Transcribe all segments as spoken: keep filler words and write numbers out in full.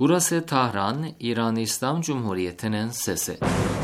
Burası Tahran, İran İslam Cumhuriyeti'nin sesi.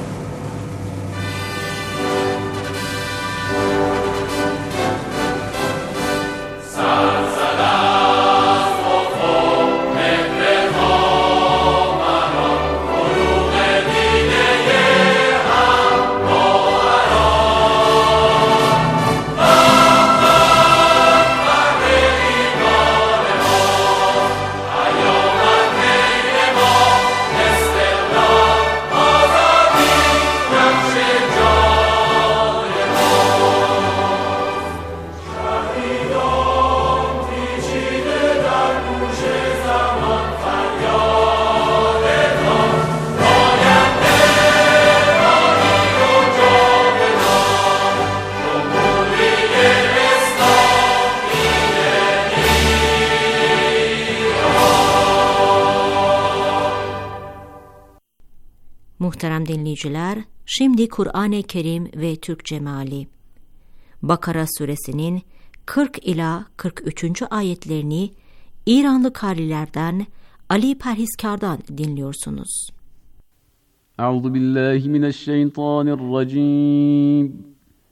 Muhterem dinleyiciler, şimdi Kur'an-ı Kerim ve Türkçe meali. Bakara suresinin kırk ila kırk üçüncü ayetlerini İranlı karilerden Ali Perhizkar'dan dinliyorsunuz. Euzu billahi mineşşeytanirracim.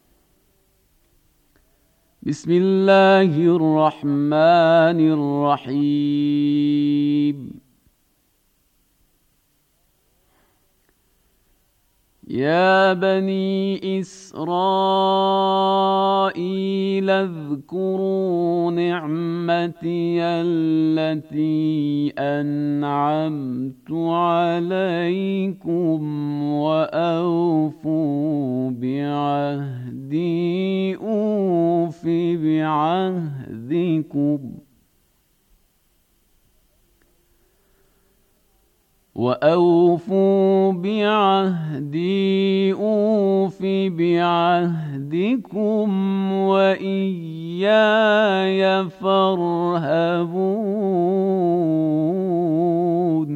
Bismillahirrahmanirrahim. يا بني إسرائيل اذكروا نعمتي التي أنعمت عليكم وأوفوا بعهدي أوف بعهدكم وأوفوا بعهدي أوف بعهدكم وإياي فارهبون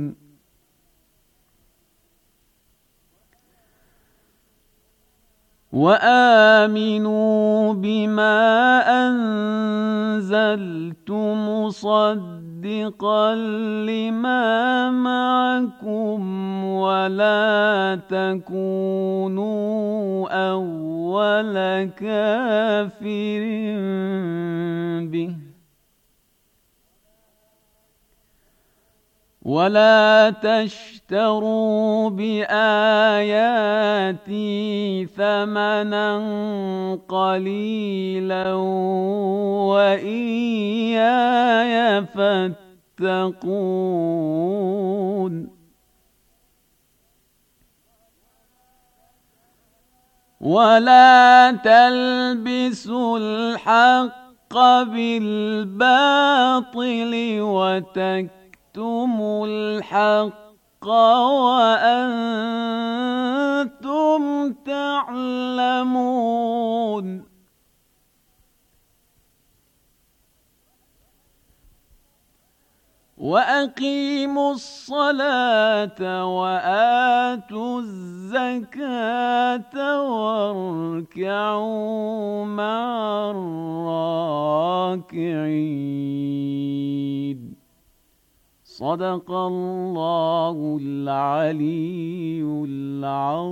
وآمنوا بما أنزلت مصدقا لما معكم ولا تكونوا أول كافر به ولا تشتروا بآياتي ثمنا قليلا وإياي فاتقون ولا تلبسوا الحق بالباطل وتكتموا تُمُوا الْحَقَّ وَأَنْتُمْ تَعْلَمُونَ وَأَقِيمُوا الصَّلَاةَ وَآتُوا الزَّكَاةَ وَارْكَعُوا مَعَ الرَّاكِعِينَ Sadakallahul aliyyul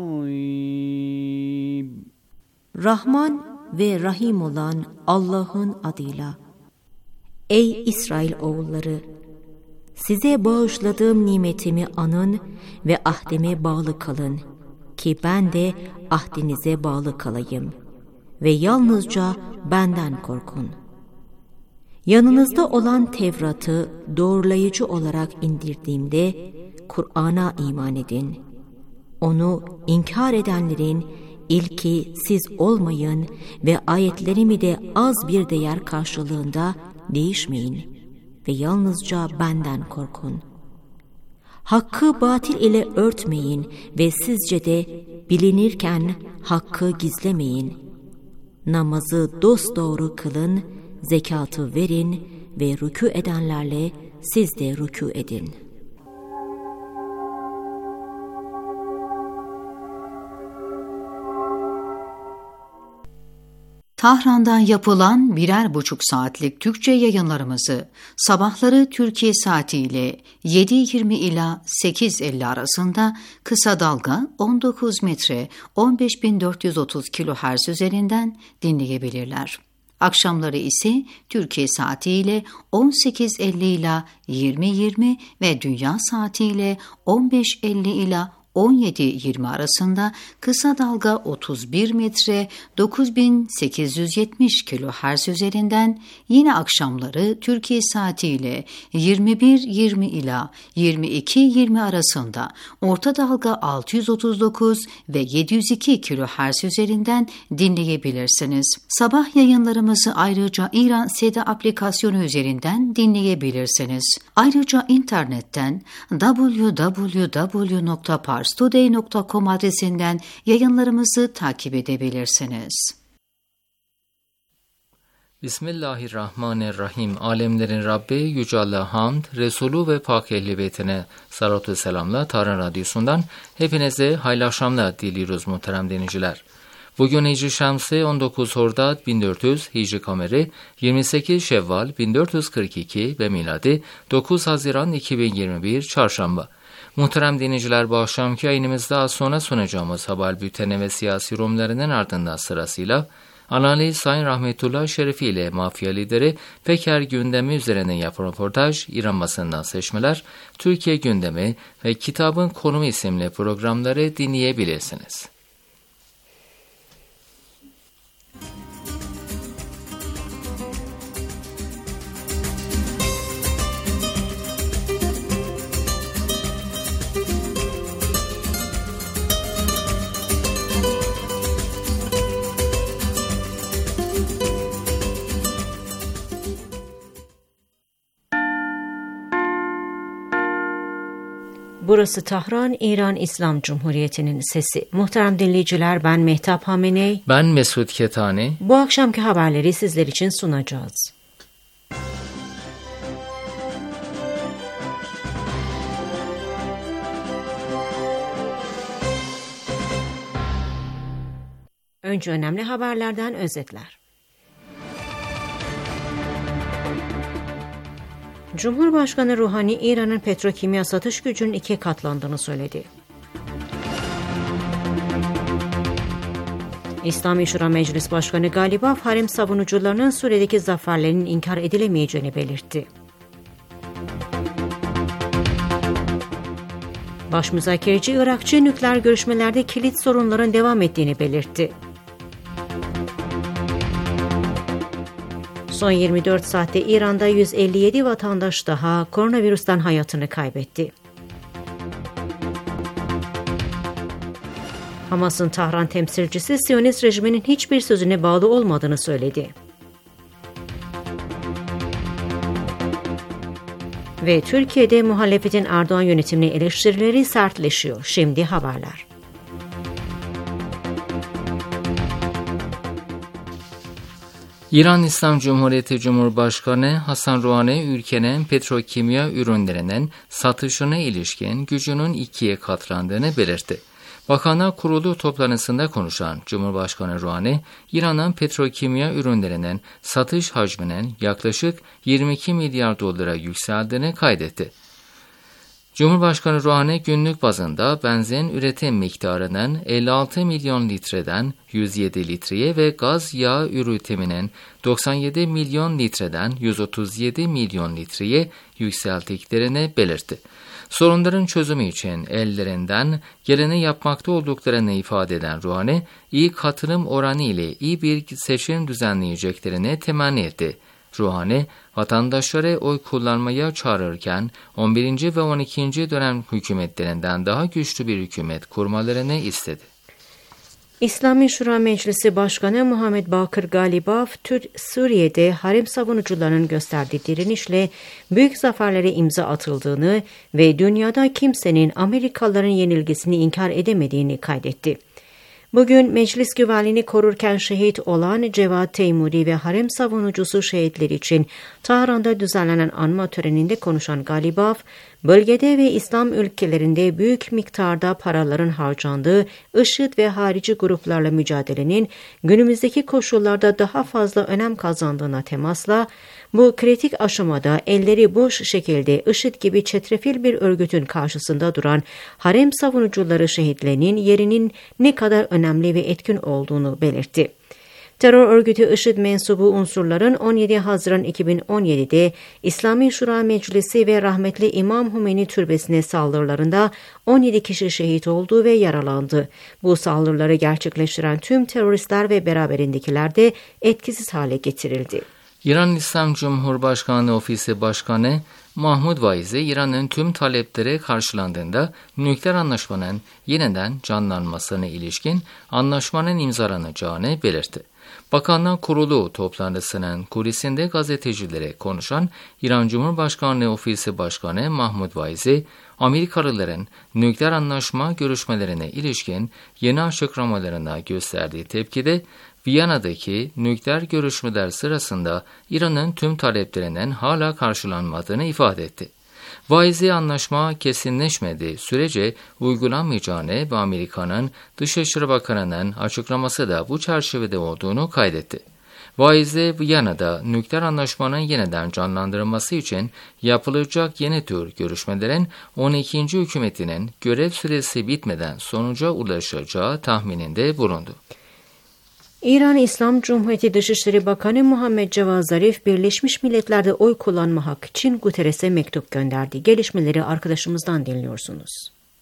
azim. Rahman ve Rahim olan Allah'ın adıyla. Ey İsrail oğulları! Size bağışladığım nimetimi anın ve ahdime bağlı kalın ki ben de ahdinize bağlı kalayım ve yalnızca benden korkun. Yanınızda olan Tevrat'ı doğrulayıcı olarak indirdiğimde Kur'an'a iman edin. Onu inkar edenlerin ilki siz olmayın ve ayetlerimi de az bir değer karşılığında değişmeyin ve yalnızca benden korkun. Hakkı batil ile örtmeyin ve sizce de bilinirken hakkı gizlemeyin. Namazı dosdoğru kılın, zekatı verin ve rükû edenlerle siz de rükû edin. Tahran'dan yapılan birer buçuk saatlik Türkçe yayınlarımızı sabahları Türkiye saatiyle yedi yirmi ila sekiz elli arasında kısa dalga on dokuz metre on beş bin dört yüz otuz kilohertz üzerinden dinleyebilirler. Akşamları ise Türkiye saatiyle on sekiz elli ila yirmi yirmi ve dünya saatiyle on beş elli ila on yedi yirmi arasında kısa dalga otuz bir metre dokuz bin sekiz yüz yetmiş kilohertz üzerinden, yine akşamları Türkiye saatiyle yirmi bir yirmi ila yirmi iki yirmi arasında orta dalga altı yüz otuz dokuz ve yedi yüz iki kilohertz üzerinden dinleyebilirsiniz. Sabah yayınlarımızı ayrıca İran Seda aplikasyonu üzerinden dinleyebilirsiniz. Ayrıca internetten double-u double-u double-u nokta parstoday nokta com adresinden yayınlarımızı takip edebilirsiniz. Bismillahirrahmanirrahim. Alemlerin Rabbi Yüce Allah'a hamd, Resulü ve Pak Ehl-i Beytine salatü selamla Tahran Radyosu'ndan hepinize hayırlı akşamlar diliyoruz muhterem dinleyiciler. Bugün Hicri Şemsi on dokuz Hordad bin dört yüz, Hicri Kameri yirmi sekiz Şevval bin dört yüz kırk iki ve miladi dokuz Haziran iki bin yirmi bir Çarşamba. Muhterem dinleyiciler, bu akşamki yayınımızda az sonra sunacağımız haber bülteni ve siyasi yorumlarının ardından sırasıyla Anali Sayın Rahmetullah Şerifi ile mafya lideri Peker gündemi üzerine yapılan röportaj, İran basından seçmeler, Türkiye gündemi ve kitabın konumu isimli programları dinleyebilirsiniz. Burası Tahran, İran İslam Cumhuriyeti'nin sesi. Muhterem dinleyiciler, ben Mehtap Hameney. Ben Mesut Ketani. Bu akşamki haberleri sizler için sunacağız. Önce önemli haberlerden özetler. Cumhurbaşkanı Ruhani, İran'ın petrokimya satış gücünün ikiye katlandığını söyledi. İslami Şura Meclis Başkanı Galibaf, harem savunucularının Suriye'deki zaferlerinin inkar edilemeyeceğini belirtti. Başmüzakereci Irakçı, nükleer görüşmelerde kilit sorunların devam ettiğini belirtti. Son yirmi dört saatte İran'da yüz elli yedi vatandaş daha koronavirüsten hayatını kaybetti. Hamas'ın Tahran temsilcisi, Siyonist rejiminin hiçbir sözüne bağlı olmadığını söyledi. Ve Türkiye'de muhalefetin Erdoğan yönetimine eleştirileri sertleşiyor. Şimdi haberler. İran İslam Cumhuriyeti Cumhurbaşkanı Hasan Rouhani, ülkenin petrokimya ürünlerinin satışına ilişkin gücünün ikiye katlandığını belirtti. Bakanlar Kurulu toplantısında konuşan Cumhurbaşkanı Rouhani, İran'ın petrokimya ürünlerinin satış hacminin yaklaşık yirmi iki milyar dolara yükseldiğini kaydetti. Cumhurbaşkanı Rouhani, günlük bazında benzin üretim miktarının elli altı milyon litreden yüz yedi litreye ve gaz yağı üretiminin doksan yedi milyon litreden yüz otuz yedi milyon litreye yükselttiklerini belirtti. Sorunların çözümü için ellerinden geleni yapmakta olduklarını ifade eden Rouhani, iyi katılım oranı ile iyi bir seçim düzenleyeceklerini temenni etti. Rouhani, vatandaşları oy kullanmaya çağırırken on birinci ve on ikinci dönem hükümetlerinden daha güçlü bir hükümet kurmalarını istedi. İslami Şura Meclisi Başkanı Muhammed Bakır Galibaf, Suriye'de harem savunucularının gösterdiği direnişle büyük zaferlere imza atıldığını ve dünyada kimsenin Amerikalıların yenilgisini inkar edemediğini kaydetti. Bugün meclis güvenliğini korurken şehit olan Cevat Teymuri ve harem savunucusu şehitler için Tahran'da düzenlenen anma töreninde konuşan Galibaf, bölgede ve İslam ülkelerinde büyük miktarda paraların harcandığı IŞİD ve harici gruplarla mücadelenin günümüzdeki koşullarda daha fazla önem kazandığına temasla, bu kritik aşamada elleri boş şekilde IŞİD gibi çetrefil bir örgütün karşısında duran harem savunucuları şehitlerinin yerinin ne kadar önemli ve etkin olduğunu belirtti. Terör örgütü IŞİD mensubu unsurların on yedi Haziran iki bin on yedi'de İslami Şura Meclisi ve rahmetli İmam Hümeyni Türbesi'ne saldırılarında on yedi kişi şehit oldu ve yaralandı. Bu saldırıları gerçekleştiren tüm teröristler ve beraberindekiler de etkisiz hale getirildi. İran İslam Cumhurbaşkanlığı Ofisi Başkanı Mahmud Vaizi, İran'ın tüm talepleri karşılandığında nükleer anlaşmanın yeniden canlanmasına ilişkin anlaşmanın imzalanacağını belirtti. Bakanlar Kurulu toplantısının kulisinde gazetecilere konuşan İran Cumhurbaşkanlığı Ofisi Başkanı Mahmud Vaizi, Amerikalıların nükleer anlaşma görüşmelerine ilişkin yeni açıklamalarına gösterdiği tepkide, Viyana'daki nükleer görüşmeler sırasında İran'ın tüm taleplerinin hala karşılanmadığını ifade etti. Vaizi, anlaşma kesinleşmediği sürece uygulanmayacağını ve Amerika'nın Dışişleri Bakanı'nın açıklaması da bu çerçevede olduğunu kaydetti. Vaizi, Viyana'da nükleer anlaşmanın yeniden canlandırılması için yapılacak yeni tür görüşmelerin on ikinci hükümetinin görev süresi bitmeden sonuca ulaşacağı tahmininde bulundu. İran İslam Cumhuriyeti Dışişleri Bakanı Muhammed Cevad Zarif, Birleşmiş Milletler'de oy kullanma hakkı için Guterres'e mektup gönderdi. Gelişmeleri arkadaşımızdan dinliyorsunuz.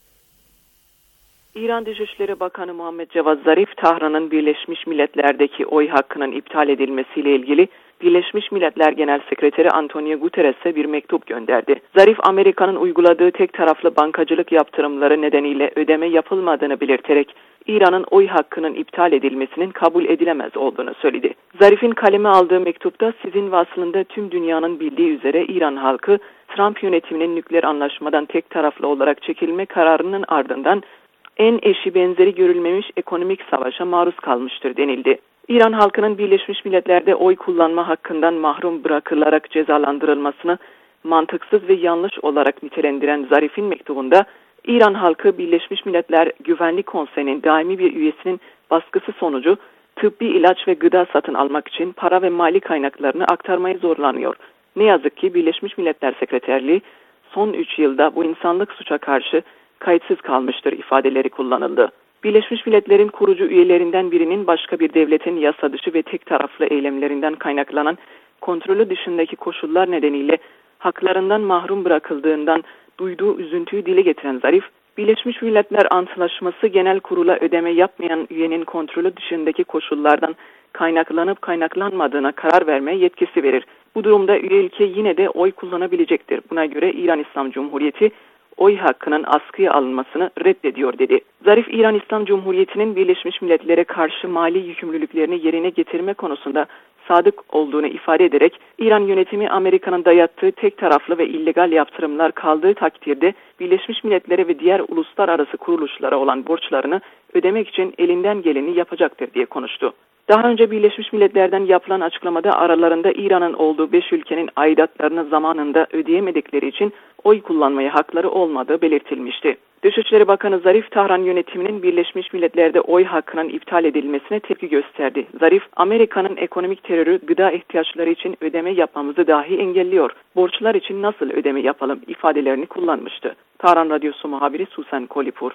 İran Dışişleri Bakanı Muhammed Cevad Zarif, Tahran'ın Birleşmiş Milletler'deki oy hakkının iptal edilmesiyle ilgili Birleşmiş Milletler Genel Sekreteri Antonio Guterres'e bir mektup gönderdi. Zarif, Amerika'nın uyguladığı tek taraflı bankacılık yaptırımları nedeniyle ödeme yapılmadığını belirterek, İran'ın oy hakkının iptal edilmesinin kabul edilemez olduğunu söyledi. Zarif'in kaleme aldığı mektupta, sizin vasılında tüm dünyanın bildiği üzere İran halkı, Trump yönetiminin nükleer anlaşmadan tek taraflı olarak çekilme kararının ardından en eşi benzeri görülmemiş ekonomik savaşa maruz kalmıştır denildi. İran halkının Birleşmiş Milletler'de oy kullanma hakkından mahrum bırakılarak cezalandırılmasını mantıksız ve yanlış olarak nitelendiren Zarif'in mektubunda, İran halkı Birleşmiş Milletler Güvenlik Konseyi'nin daimi bir üyesinin baskısı sonucu tıbbi ilaç ve gıda satın almak için para ve mali kaynaklarını aktarmaya zorlanıyor. Ne yazık ki Birleşmiş Milletler Sekreterliği son üç yılda bu insanlık suça karşı kayıtsız kalmıştır ifadeleri kullanıldı. Birleşmiş Milletler'in kurucu üyelerinden birinin başka bir devletin yasa dışı ve tek taraflı eylemlerinden kaynaklanan kontrolü dışındaki koşullar nedeniyle haklarından mahrum bırakıldığından duyduğu üzüntüyü dile getiren Zarif, Birleşmiş Milletler Antlaşması Genel Kurulu'na ödeme yapmayan üyenin kontrolü dışındaki koşullardan kaynaklanıp kaynaklanmadığına karar vermeye yetkisi verir. Bu durumda üye ülke yine de oy kullanabilecektir. Buna göre İran İslam Cumhuriyeti oy hakkının askıya alınmasını reddediyor dedi. Zarif, İran İslam Cumhuriyeti'nin Birleşmiş Milletler'e karşı mali yükümlülüklerini yerine getirme konusunda sadık olduğunu ifade ederek, İran yönetimi Amerika'nın dayattığı tek taraflı ve illegal yaptırımlar kaldığı takdirde Birleşmiş Milletler'e ve diğer uluslararası kuruluşlara olan borçlarını ödemek için elinden geleni yapacaktır diye konuştu. Daha önce Birleşmiş Milletler'den yapılan açıklamada aralarında İran'ın olduğu beş ülkenin aidatlarını zamanında ödeyemedikleri için oy kullanmaya hakları olmadığı belirtilmişti. Dışişleri Bakanı Zarif, Tahran yönetiminin Birleşmiş Milletler'de oy hakkının iptal edilmesine tepki gösterdi. Zarif, Amerika'nın ekonomik terörü gıda ihtiyaçları için ödeme yapmamızı dahi engelliyor. Borçlar için nasıl ödeme yapalım ifadelerini kullanmıştı. Tahran Radyosu muhabiri Susan Kolipur.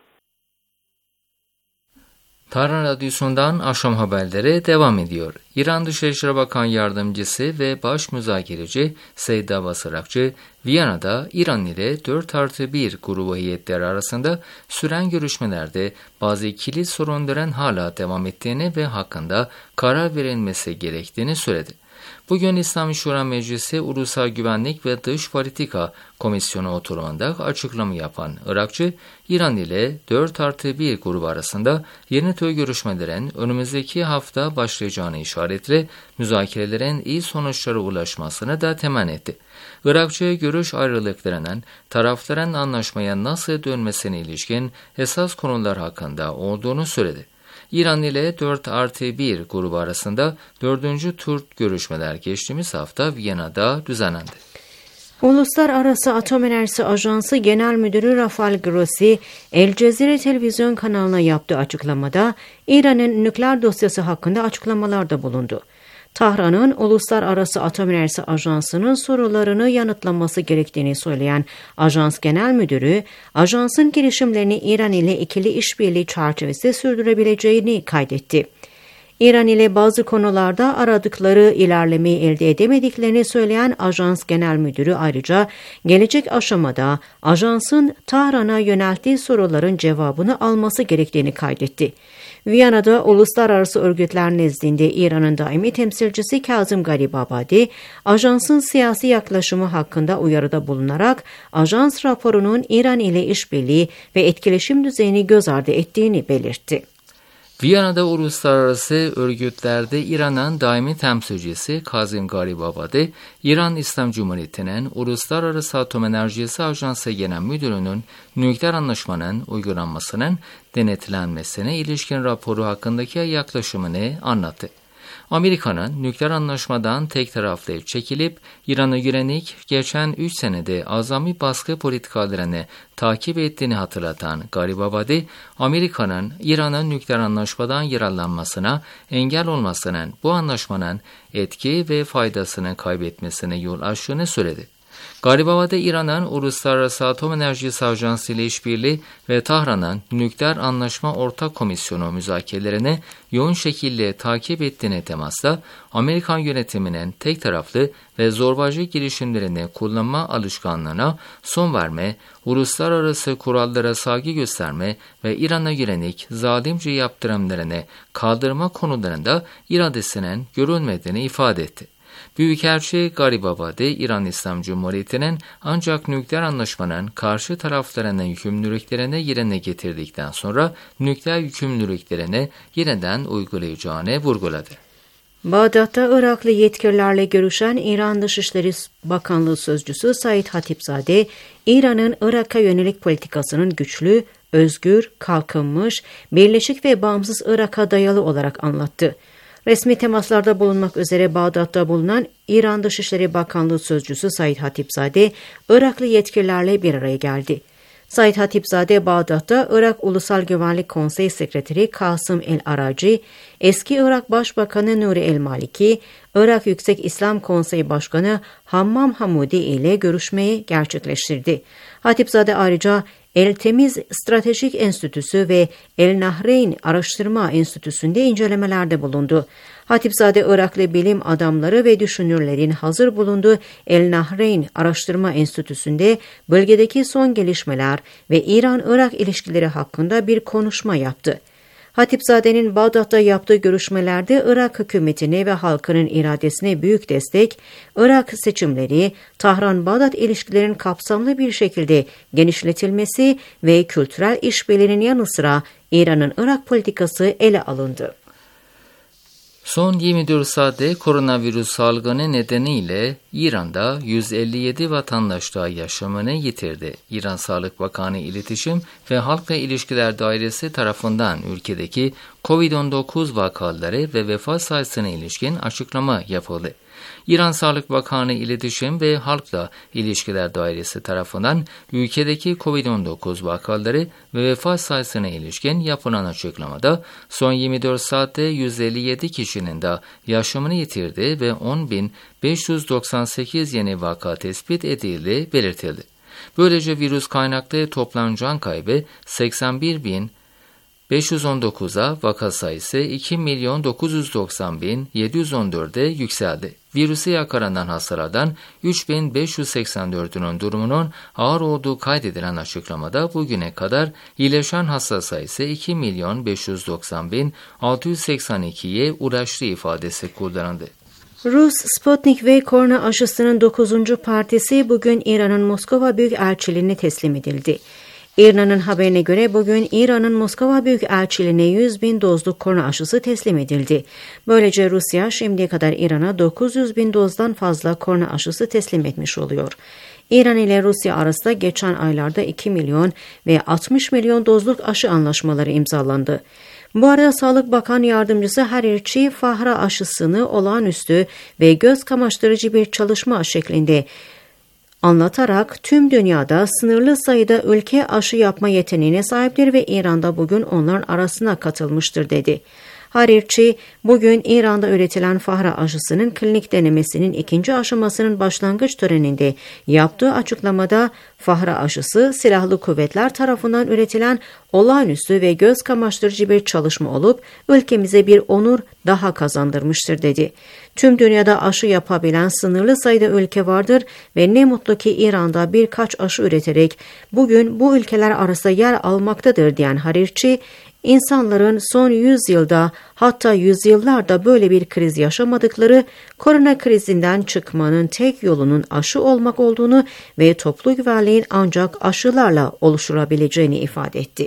Tahran Radyosu'ndan akşam haberleri devam ediyor. İran Dışişleri Bakan Yardımcısı ve Baş Müzakereci Seyyid Abbas Arakçı, Viyana'da İran ile dört artı bir grubu heyetleri arasında süren görüşmelerde bazı kilit sorunların hala devam ettiğini ve hakkında karar verilmesi gerektiğini söyledi. Bugün İslami Şura Meclisi Ulusal Güvenlik ve Dış Politika Komisyonu oturumunda açıklama yapan Irakçı, İran ile dört artı bir grubu arasında yeni tür görüşmelerin önümüzdeki hafta başlayacağını işaretle müzakerelerin iyi sonuçlara ulaşmasını da temenni etti. Irakçı, görüş ayrılıklarının tarafların anlaşmaya nasıl dönmesine ilişkin esas konular hakkında olduğunu söyledi. İran ile dört artı bir grubu arasında dördüncü tur görüşmeler geçtiğimiz hafta Viyana'da düzenlendi. Uluslararası Atom Enerjisi Ajansı Genel Müdürü Rafael Grossi, El Cezire televizyon kanalına yaptığı açıklamada İran'ın nükleer dosyası hakkında açıklamalarda bulundu. Tahran'ın Uluslararası Atom Enerjisi Ajansı'nın sorularını yanıtlaması gerektiğini söyleyen Ajans Genel Müdürü, ajansın girişimlerini İran ile ikili işbirliği çerçevesinde sürdürebileceğini kaydetti. İran ile bazı konularda aradıkları ilerlemeyi elde edemediklerini söyleyen Ajans Genel Müdürü ayrıca gelecek aşamada ajansın Tahran'a yönelttiği soruların cevabını alması gerektiğini kaydetti. Viyana'da uluslararası örgütler nezdinde İran'ın daimi temsilcisi Kazım Garibabadi, ajansın siyasi yaklaşımı hakkında uyarıda bulunarak ajans raporunun İran ile işbirliği ve etkileşim düzeyini göz ardı ettiğini belirtti. Viyana'da uluslararası örgütlerde İran'ın daimi temsilcisi Kazım Garibabadi, İran İslam Cumhuriyeti'nin Uluslararası Atom Enerjisi Ajansı Genel Müdürü'nün nükleer anlaşmanın uygulanmasının denetlenmesine ilişkin raporu hakkındaki yaklaşımını anlattı. Amerika'nın nükleer anlaşmadan tek taraflı çekilip İran'a yönelik geçen üç senede azami baskı politikalarını takip ettiğini hatırlatan Garibabadi, Amerika'nın İran'ın nükleer anlaşmadan yararlanmasına engel olmasının bu anlaşmanın etki ve faydasını kaybetmesine yol açtığını söyledi. Garibabadi, İran'ın Uluslararası Atom Enerjisi Ajansı ile işbirliği ve Tahran'ın Nükleer Anlaşma Ortak Komisyonu müzakerelerini yoğun şekilde takip ettiğine temasla, Amerikan yönetiminin tek taraflı ve zorbacı girişimlerini kullanma alışkanlığına son verme, uluslararası kurallara saygı gösterme ve İran'a yönelik zalimce yaptırımlarını kaldırma konularında iradesinin görülmediğini ifade etti. Büyükelçi Garibabadi, İran İslam Cumhuriyeti'nin ancak nükleer anlaşmanın karşı taraflarının yükümlülüklerini yerine getirdikten sonra nükleer yükümlülüklerini yeniden uygulayacağını vurguladı. Bağdat'ta Iraklı yetkililerle görüşen İran Dışişleri Bakanlığı Sözcüsü Said Hatipzade, İran'ın Irak'a yönelik politikasının güçlü, özgür, kalkınmış, birleşik ve bağımsız Irak'a dayalı olarak anlattı. Resmi temaslarda bulunmak üzere Bağdat'ta bulunan İran Dışişleri Bakanlığı Sözcüsü Said Hatipzade, Iraklı yetkililerle bir araya geldi. Said Hatipzade, Bağdat'ta Irak Ulusal Güvenlik Konseyi Sekreteri Kasım El-Araci, eski Irak Başbakanı Nuri El-Maliki, Irak Yüksek İslam Konseyi Başkanı Hammam Hamudi ile görüşmeyi gerçekleştirdi. Hatipzade ayrıca El Temiz Stratejik Enstitüsü ve El Nahreyn Araştırma Enstitüsü'nde incelemelerde bulundu. Hatipzade, Iraklı bilim adamları ve düşünürlerin hazır bulunduğu El Nahreyn Araştırma Enstitüsü'nde bölgedeki son gelişmeler ve İran-Irak ilişkileri hakkında bir konuşma yaptı. Hatipzade'nin Bağdat'ta yaptığı görüşmelerde Irak hükümetine ve halkının iradesine büyük destek, Irak seçimleri, Tahran-Bağdat ilişkilerinin kapsamlı bir şekilde genişletilmesi ve kültürel işbirliğinin yanı sıra İran'ın Irak politikası ele alındı. Son yirmi dört saatte koronavirüs salgını nedeniyle İran'da yüz elli yedi vatandaş daha yaşamını yitirdi. İran Sağlık Bakanı İletişim ve Halkla İlişkiler Dairesi tarafından ülkedeki kovid on dokuz vakaları ve vefat sayısına ilişkin açıklama yapıldı. İran Sağlık Bakanı İletişim ve Halkla İlişkiler Dairesi tarafından ülkedeki kovid on dokuz vakaları ve vefat sayısına ilişkin yapılan açıklamada son yirmi dört saatte yüz elli yedi kişinin de yaşamını yitirdi ve on bin beş yüz doksan sekiz yeni vaka tespit edildiği belirtildi. Böylece virüs kaynaklı toplam can kaybı seksen bir bin beş yüz on dokuza, vaka sayısı iki milyon dokuz yüz doksan bin yedi yüz on dörde yükseldi. Virüse yakalanan hastalardan üç bin beş yüz seksen dördünün durumunun ağır olduğu kaydedilen açıklamada bugüne kadar iyileşen hasta sayısı iki milyon beş yüz doksan bin altı yüz seksen ikiye ulaştığı ifadesi kullanıldı. Rus Sputnik V korona aşısının dokuzuncu partisi bugün İran'ın Moskova Büyükelçiliğine teslim edildi. İRNA'nın haberine göre bugün İran'ın Moskova Büyükelçiliğine yüz bin dozluk korona aşısı teslim edildi. Böylece Rusya şimdiye kadar İran'a dokuz yüz bin dozdan fazla korona aşısı teslim etmiş oluyor. İran ile Rusya arasında geçen aylarda iki milyon ve altmış milyon dozluk aşı anlaşmaları imzalandı. Bu arada Sağlık Bakan Yardımcısı Harirchi, Fahra aşısını olağanüstü ve göz kamaştırıcı bir çalışma şeklinde anlatarak tüm dünyada sınırlı sayıda ülke aşı yapma yeteneğine sahiptir ve İran'da bugün onların arasına katılmıştır dedi. Harirçi, bugün İran'da üretilen Fahra aşısının klinik denemesinin ikinci aşamasının başlangıç töreninde yaptığı açıklamada Fahra aşısı silahlı kuvvetler tarafından üretilen olağanüstü ve göz kamaştırıcı bir çalışma olup ülkemize bir onur daha kazandırmıştır dedi. Tüm dünyada aşı yapabilen sınırlı sayıda ülke vardır ve ne mutlu ki İran'da birkaç aşı üreterek bugün bu ülkeler arasında yer almaktadır diyen Harirçi, İnsanların son yüzyılda hatta yüzyıllarda böyle bir kriz yaşamadıkları, korona krizinden çıkmanın tek yolunun aşı olmak olduğunu ve toplu güvenliğin ancak aşılarla oluşturabileceğini ifade etti.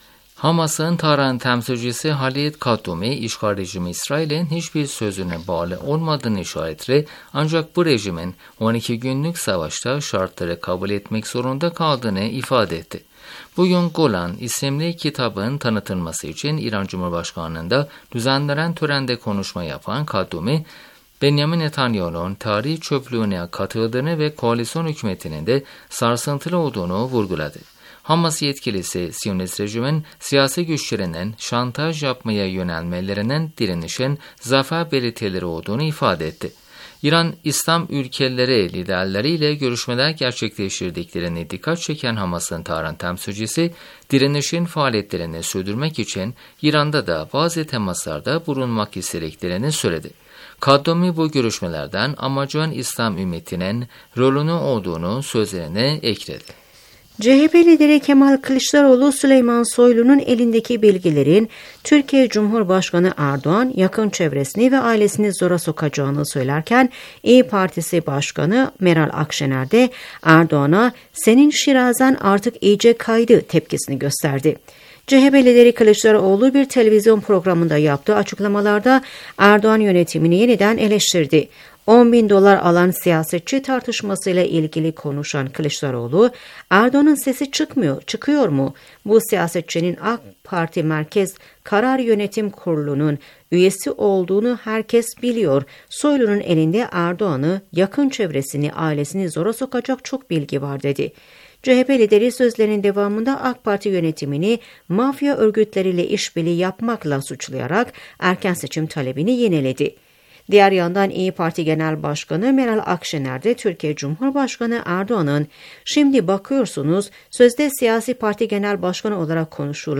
Hamas'ın Tahran temsilcisi Halid Kaddomi, işgal rejimi İsrail'in hiçbir sözüne bağlı olmadığını işaretle ancak bu rejimin on iki günlük savaşta şartları kabul etmek zorunda kaldığını ifade etti. Bugün Golan isimli kitabın tanıtılması için İran Cumhurbaşkanlığı'nda düzenlenen törende konuşma yapan Kaddomi, Benjamin Netanyahu'nun tarih çöplüğüne katıldığını ve koalisyon hükümetinin de sarsıntılı olduğunu vurguladı. Hamas yetkilisi Siyonist rejimin siyasi güçlerinin şantaj yapmaya yönelmelerinin direnişin zafer belirtileri olduğunu ifade etti. İran, İslam ülkeleri liderleriyle görüşmeler gerçekleştirdiklerini dikkat çeken Hamas'ın Tahran temsilcisi, direnişin faaliyetlerini sürdürmek için İran'da da bazı temaslarda bulunmak istediklerini söyledi. Kaddomi bu görüşmelerden amacın İslam ümmetinin rolünü olduğunu sözlerine ekledi. C H P lideri Kemal Kılıçdaroğlu, Süleyman Soylu'nun elindeki bilgilerin Türkiye Cumhurbaşkanı Erdoğan yakın çevresini ve ailesini zora sokacağını söylerken, İYİ Partisi Başkanı Meral Akşener de Erdoğan'a "senin şirazen artık iyice kaydı" tepkisini gösterdi. C H P lideri Kılıçdaroğlu bir televizyon programında yaptığı açıklamalarda Erdoğan yönetimini yeniden eleştirdi. on bin dolar alan siyasetçi tartışmasıyla ilgili konuşan Kılıçdaroğlu, Erdoğan'ın sesi çıkmıyor, çıkıyor mu? Bu siyasetçinin AK Parti Merkez Karar Yönetim Kurulu'nun üyesi olduğunu herkes biliyor. Soylu'nun elinde Erdoğan'ı, yakın çevresini, ailesini zora sokacak çok bilgi var dedi. C H P lideri sözlerinin devamında AK Parti yönetimini mafya örgütleriyle işbirliği yapmakla suçlayarak erken seçim talebini yeniledi. Diğer yandan İYİ Parti Genel Başkanı Meral Akşener de Türkiye Cumhurbaşkanı Erdoğan'ın "şimdi bakıyorsunuz sözde siyasi parti genel başkanı olarak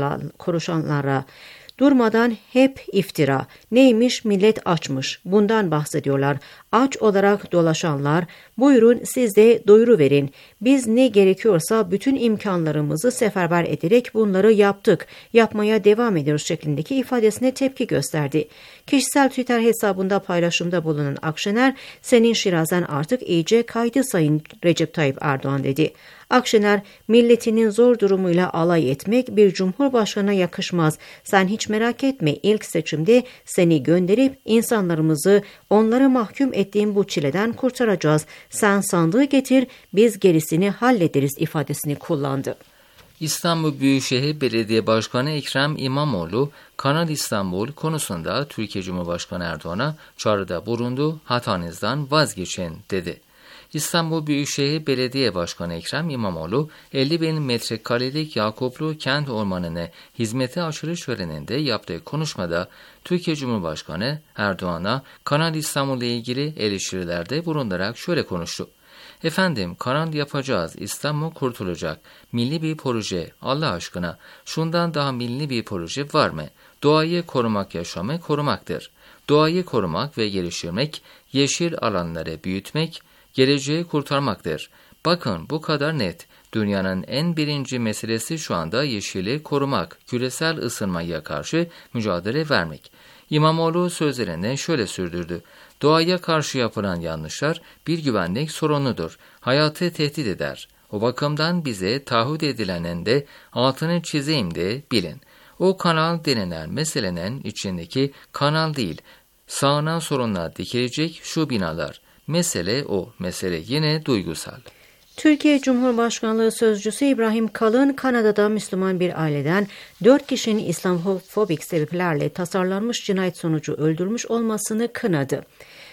konuşanlara durmadan hep iftira. Neymiş, millet açmış. Bundan bahsediyorlar. Aç olarak dolaşanlar, buyurun siz de duyuru verin. Biz ne gerekiyorsa bütün imkanlarımızı seferber ederek bunları yaptık. Yapmaya devam ediyoruz" şeklindeki ifadesine tepki gösterdi. Kişisel Twitter hesabında paylaşımda bulunan Akşener, "senin şirazen artık iyice kaydı Sayın Recep Tayyip Erdoğan" dedi. Akşener, "milletinin zor durumuyla alay etmek bir cumhurbaşkanına yakışmaz. Sen hiç merak etme, ilk seçimde seni gönderip insanlarımızı onları mahkum ettiğin bu çileden kurtaracağız. Sen sandığı getir, biz gerisini hallederiz" ifadesini kullandı. İstanbul Büyükşehir Belediye Başkanı Ekrem İmamoğlu, Kanal İstanbul konusunda Türkiye Cumhurbaşkanı Erdoğan'a çağrıda bulundu, "hatanızdan vazgeçin" dedi. İstanbul Büyükşehir Belediye Başkanı Ekrem İmamoğlu, elli bin metrekarelik Yakuplu Kent Ormanı'nı hizmete açılış töreninde yaptığı konuşmada Türkiye Cumhurbaşkanı Erdoğan'a Kanal İstanbul ile ilgili eleştirilerde bulunarak şöyle konuştu. "Efendim, kanal yapacağız, İstanbul kurtulacak. Milli bir proje, Allah aşkına. Şundan daha milli bir proje var mı? Doğayı korumak yaşamı korumaktır. Doğayı korumak ve geliştirmek, yeşil alanları büyütmek, geleceği kurtarmaktır. Bakın bu kadar net. Dünyanın en birinci meselesi şu anda yeşili korumak, küresel ısınmaya karşı mücadele vermek." İmamoğlu sözlerine şöyle sürdürdü. "Doğaya karşı yapılan yanlışlar bir güvenlik sorunudur. Hayatı tehdit eder. O bakımdan bize taahhüt edilenin de altını çizeyim de bilin. O kanal denilen meselenin içindeki kanal değil, sağanan sorunlar dikilecek şu binalar. Mesele o, mesele yine duygusal." Türkiye Cumhurbaşkanlığı Sözcüsü İbrahim Kalın, Kanada'da Müslüman bir aileden dört kişinin İslamofobik sebeplerle tasarlanmış cinayet sonucu öldürmüş olmasını kınadı.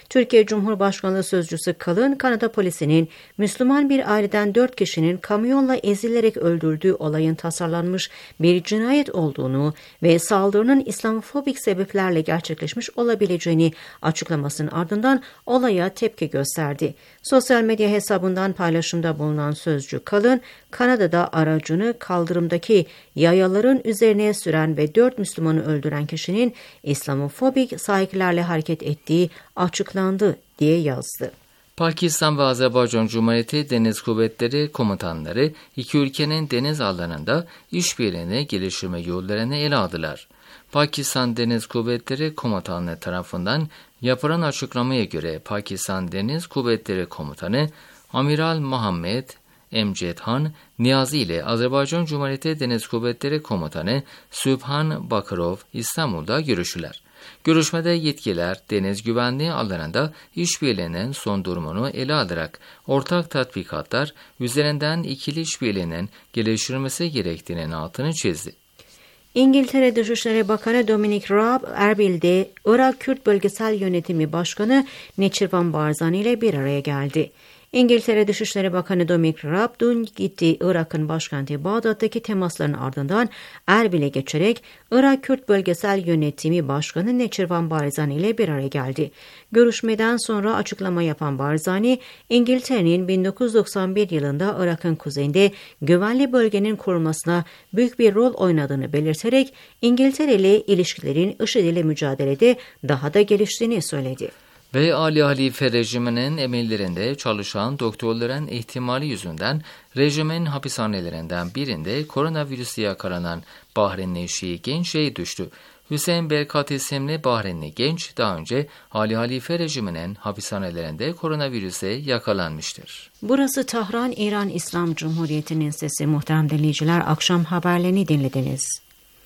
Türkiye Cumhurbaşkanlığı Sözcüsü Kalın, Kanada polisinin Müslüman bir aileden dört kişinin kamyonla ezilerek öldürdüğü olayın tasarlanmış bir cinayet olduğunu ve saldırının İslamofobik sebeplerle gerçekleşmiş olabileceğini açıklamasının ardından olaya tepki gösterdi. Sosyal medya hesabından paylaşımda bulunan Sözcü Kalın, Kanada'da aracını kaldırımdaki yayaların üzerine süren ve dört Müslümanı öldüren kişinin İslamofobik saygılarla hareket ettiği açıklandı diye yazdı. Pakistan ve Azerbaycan Cumhuriyeti Deniz Kuvvetleri komutanları iki ülkenin deniz alanında işbirliğini geliştirme yollarını ele aldılar. Pakistan Deniz Kuvvetleri Komutanlığı tarafından yapılan açıklamaya göre Pakistan Deniz Kuvvetleri Komutanı Amiral Muhammed Emced Han Niyazi ile Azerbaycan Cumhuriyeti Deniz Kuvvetleri Komutanı Sübhan Bakırov İstanbul'da görüştüler. Görüşmede yetkililer deniz güvenliği alanında işbirliğinin son durumunu ele alarak ortak tatbikatlar üzerinden ikili işbirliğinin geliştirilmesi gerektiğinin altını çizdi. İngiltere Dışişleri Bakanı Dominic Raab, Erbil'de Irak Kürt Bölgesel Yönetimi Başkanı Neçirvan Barzani ile bir araya geldi. İngiltere Dışişleri Bakanı Dominic Raab dün gitti Irak'ın başkenti Bağdat'taki temasların ardından Erbil'e geçerek Irak Kürt Bölgesel Yönetimi Başkanı Neçirvan Barzani ile bir araya geldi. Görüşmeden sonra açıklama yapan Barzani, İngiltere'nin bin dokuz yüz doksan bir yılında Irak'ın kuzeyinde güvenli bölgenin kurulmasına büyük bir rol oynadığını belirterek İngiltere ile ilişkilerin IŞİD ile mücadelede daha da geliştiğini söyledi. Ve Ali Halife rejiminin emirlerinde çalışan doktorların ihtimali yüzünden rejimin hapishanelerinden birinde koronavirüsü yakalanan Bahreynli Şii genç şey düştü. Hüseyin Berkat isimli Bahreynli genç daha önce Ali Halife rejiminin hapishanelerinde koronavirüse yakalanmıştır. Burası Tahran, İran İslam Cumhuriyeti'nin sesi. Muhterem dinleyiciler, akşam haberlerini dinlediniz.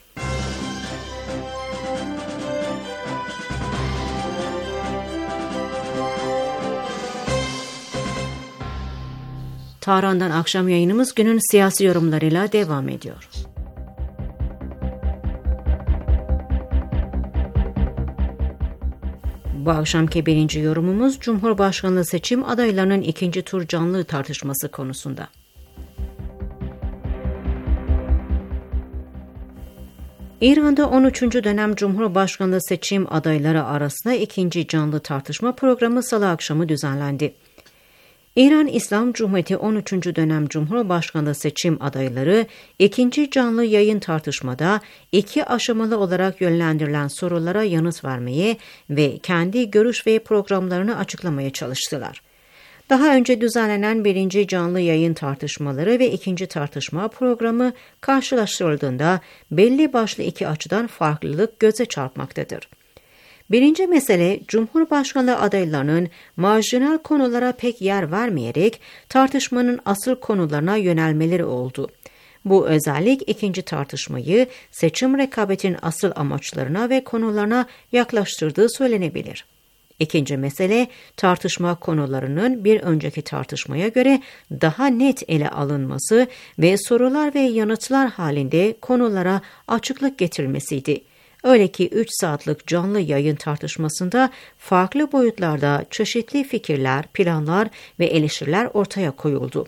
Tahran'dan akşam yayınımız günün siyasi yorumlarıyla devam ediyor. Bu akşamki birinci yorumumuz Cumhurbaşkanlığı seçim adaylarının ikinci tur canlı tartışması konusunda. İran'da on üçüncü dönem Cumhurbaşkanlığı seçim adayları arasında ikinci canlı tartışma programı Salı akşamı düzenlendi. İran İslam Cumhuriyeti on üçüncü dönem Cumhurbaşkanlığı seçim adayları ikinci canlı yayın tartışmada iki aşamalı olarak yönlendirilen sorulara yanıt vermeye ve kendi görüş ve programlarını açıklamaya çalıştılar. Daha önce düzenlenen birinci canlı yayın tartışmaları ve ikinci tartışma programı karşılaştırıldığında belli başlı iki açıdan farklılık göze çarpmaktadır. Birinci mesele, Cumhurbaşkanlığı adaylarının marjinal konulara pek yer vermeyerek tartışmanın asıl konularına yönelmeleri oldu. Bu özellik ikinci tartışmayı seçim rekabetinin asıl amaçlarına ve konularına yaklaştırdığı söylenebilir. İkinci mesele, tartışma konularının bir önceki tartışmaya göre daha net ele alınması ve sorular ve yanıtlar halinde konulara açıklık getirilmesiydi. Öyle ki üç saatlik canlı yayın tartışmasında farklı boyutlarda çeşitli fikirler, planlar ve eleştiriler ortaya koyuldu.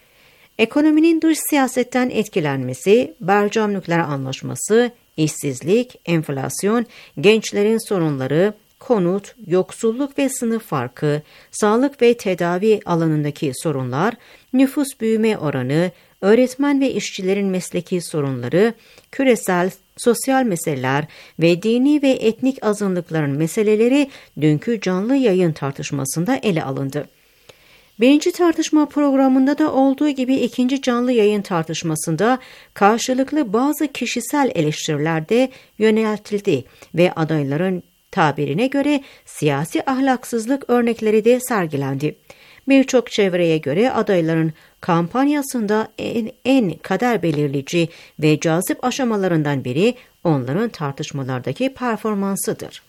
Ekonominin dış siyasetten etkilenmesi, Bercam Nükleer Anlaşması, işsizlik, enflasyon, gençlerin sorunları, konut, yoksulluk ve sınıf farkı, sağlık ve tedavi alanındaki sorunlar, nüfus büyüme oranı, öğretmen ve işçilerin mesleki sorunları, küresel sosyal meseleler ve dini ve etnik azınlıkların meseleleri dünkü canlı yayın tartışmasında ele alındı. Birinci tartışma programında da olduğu gibi ikinci canlı yayın tartışmasında karşılıklı bazı kişisel eleştiriler de yöneltildi ve adayların tabirine göre siyasi ahlaksızlık örnekleri de sergilendi. Birçok çevreye göre adayların kampanyasında en, en kader belirleyici ve cazip aşamalarından biri onların tartışmalardaki performansıdır.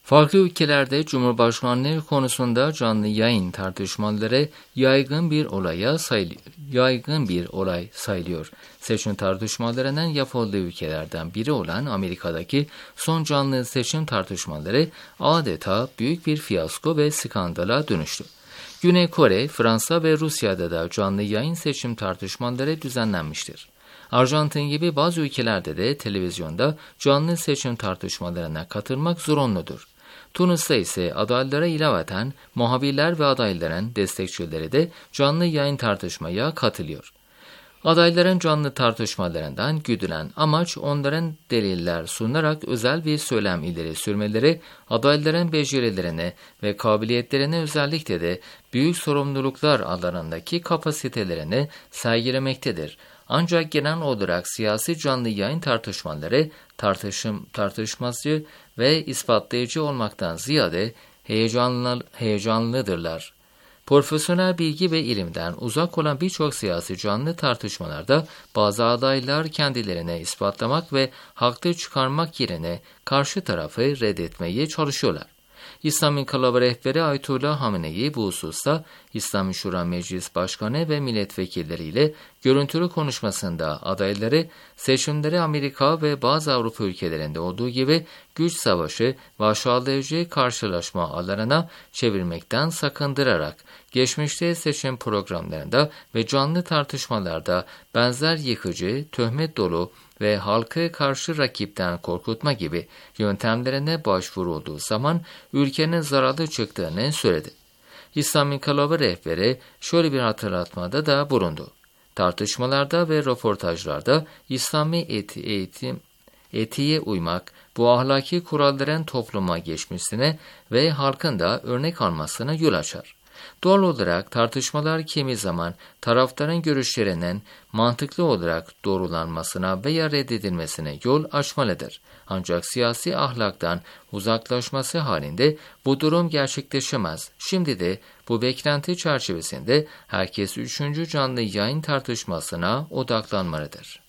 Farklı ülkelerde Cumhurbaşkanlığı konusunda canlı yayın tartışmaları yaygın bir olaya sayılıyor. Yaygın bir olay sayılıyor. Seçim tartışmalarının yapıldığı ülkelerden biri olan Amerika'daki son canlı seçim tartışmaları adeta büyük bir fiyasko ve skandala dönüştü. Güney Kore, Fransa ve Rusya'da da canlı yayın seçim tartışmaları düzenlenmiştir. Arjantin gibi bazı ülkelerde de televizyonda canlı seçim tartışmalarına katılmak zorunludur. Tunus'ta ise adaylara ilaveten muhabirler ve adayların destekçileri de canlı yayın tartışmaya katılıyor. Adayların canlı tartışmalarından güdülen amaç onların deliller sunarak özel bir söylem ileri sürmeleri, adayların becerilerine ve kabiliyetlerine özellikle de büyük sorumluluklar alanındaki kapasitelerini sergilemektedir. Ancak genel olarak siyasi canlı yayın tartışmaları tartışım, tartışmacı ve ispatlayıcı olmaktan ziyade heyecanlı, heyecanlıdırlar. Profesyonel bilgi ve ilimden uzak olan birçok siyasi canlı tartışmalarda bazı adaylar kendilerine ispatlamak ve haklı çıkarmak yerine karşı tarafı reddetmeye çalışıyorlar. İslam İnkılabı rehberi Ayetullah Hamenei bu hususta İslam Şura Meclis Başkanı ve milletvekilleriyle görüntülü konuşmasında adayları seçimleri Amerika ve bazı Avrupa ülkelerinde olduğu gibi güç savaşı ve aşağılayıcı karşılaşma alanına çevirmekten sakındırarak geçmişte seçim programlarında ve canlı tartışmalarda benzer yıkıcı, töhmet dolu ve halkı karşı rakipten korkutma gibi yöntemlerine başvurulduğu zaman ülkenin zararlı çıktığını söyledi. İslam İnkılabı rehberi şöyle bir hatırlatmada da bulundu. Tartışmalarda ve röportajlarda İslami eti, eğitim, etiğe uymak, bu ahlaki kuralların topluma geçmesine ve halkın da örnek almasına yol açar. Doğal olarak tartışmalar kimi zaman tarafların görüşlerinin mantıklı olarak doğrulanmasına veya reddedilmesine yol açmalıdır. Ancak siyasi ahlaktan uzaklaşması halinde bu durum gerçekleşemez. Şimdi de bu beklenti çerçevesinde herkes üçüncü canlı yayın tartışmasına odaklanmalıdır.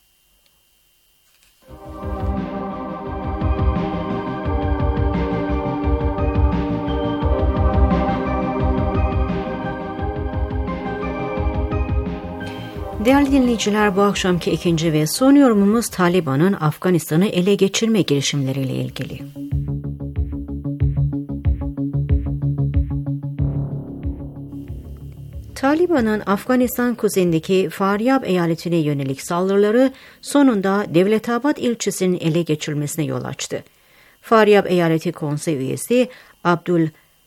Değerli dinleyiciler, bu akşamki ikinci ve son yorumumuz Taliban'ın Afganistan'ı ele geçirme girişimleriyle ilgili. Taliban'ın Afganistan kuzeyindeki Faryab eyaletine yönelik saldırıları sonunda Devletabad ilçesinin ele geçirilmesine yol açtı. Faryab eyaleti konsey üyesi Abdul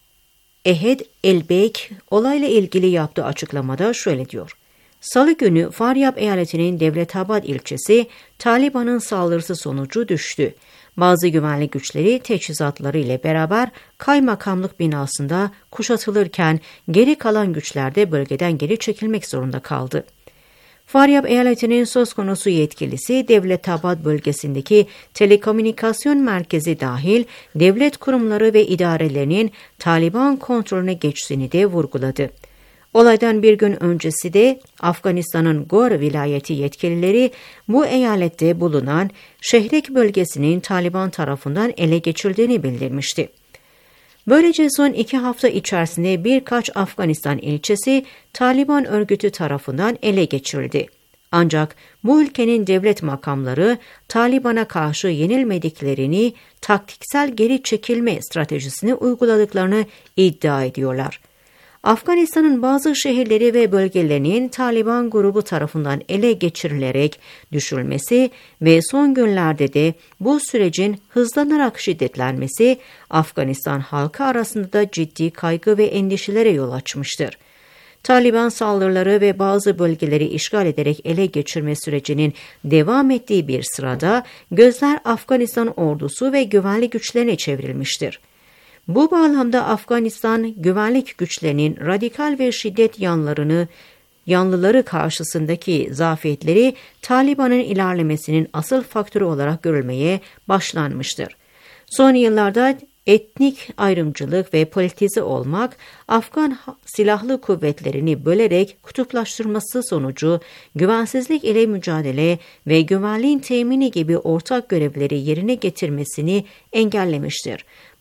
Ehed Elbek olayla ilgili yaptığı açıklamada şöyle diyor. Salı günü Faryab eyaletinin Devletabad ilçesi Taliban'ın saldırısı sonucu düştü. Bazı güvenlik güçleri teçhizatları ile beraber kaymakamlık binasında kuşatılırken geri kalan güçler de bölgeden geri çekilmek zorunda kaldı. Faryab eyaletinin söz konusu yetkilisi Devletabad bölgesindeki telekomünikasyon merkezi dahil devlet kurumları ve idarelerinin Taliban kontrolüne geçtiğini de vurguladı. Olaydan bir gün öncesi de Afganistan'ın Gor vilayeti yetkilileri bu eyalette bulunan Şehrek bölgesinin Taliban tarafından ele geçirildiğini bildirmişti. Böylece son iki hafta içerisinde birkaç Afganistan ilçesi Taliban örgütü tarafından ele geçirildi. Ancak bu ülkenin devlet makamları Taliban'a karşı yenilmediklerini, taktiksel geri çekilme stratejisini uyguladıklarını iddia ediyorlar. Afganistan'ın bazı şehirleri ve bölgelerinin Taliban grubu tarafından ele geçirilerek düşürülmesi ve son günlerde de bu sürecin hızlanarak şiddetlenmesi Afganistan halkı arasında da ciddi kaygı ve endişelere yol açmıştır. Taliban saldırıları ve bazı bölgeleri işgal ederek ele geçirme sürecinin devam ettiği bir sırada gözler Afganistan ordusu ve güvenlik güçlerine çevrilmiştir. Bu bağlamda Afganistan güvenlik güçlerinin radikal ve şiddet yanlarını, yanlıları karşısındaki zafiyetleri Taliban'ın ilerlemesinin asıl faktörü olarak görülmeye başlanmıştır. Son yıllarda etnik ayrımcılık ve politize olmak, Afgan silahlı kuvvetlerini bölerek kutuplaştırması sonucu güvensizlik ile mücadele ve güvenliğin temini gibi ortak görevleri yerine getirmesini engellemiştir.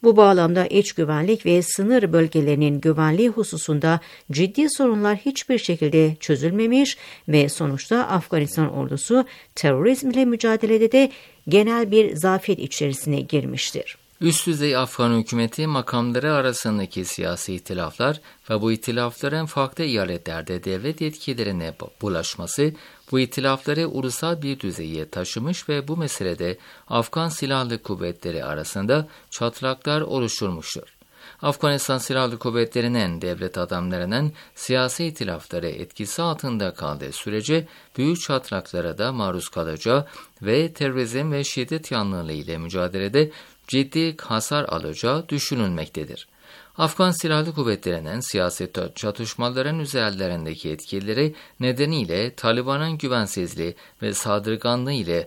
Bu bağlamda iç güvenlik ve sınır bölgelerinin güvenliği hususunda ciddi sorunlar hiçbir şekilde çözülmemiş ve sonuçta Afganistan ordusu terörizmle mücadelede de genel bir zafiyet içerisine girmiştir. Üst düzey Afgan hükümeti makamları arasındaki siyasi ihtilaflar ve bu ihtilafların farklı eyaletlerde devlet yetkilerine bulaşması, bu ihtilafları ulusal bir düzeye taşımış ve bu meselede Afgan Silahlı Kuvvetleri arasında çatlaklar oluşturmuştur. Afganistan Silahlı Kuvvetleri'nin devlet adamlarının siyasi ihtilafları etkisi altında kaldığı sürece büyük çatlaklara da maruz kalacağı ve terörizm ve şiddet yanlılığı ile mücadelede ciddi hasar alacağı düşünülmektedir. Afgan Silahlı Kuvvetleri'nin siyasi çatışmaların üzerlerindeki etkileri nedeniyle Taliban'ın güvensizliği ve saldırganlığı ile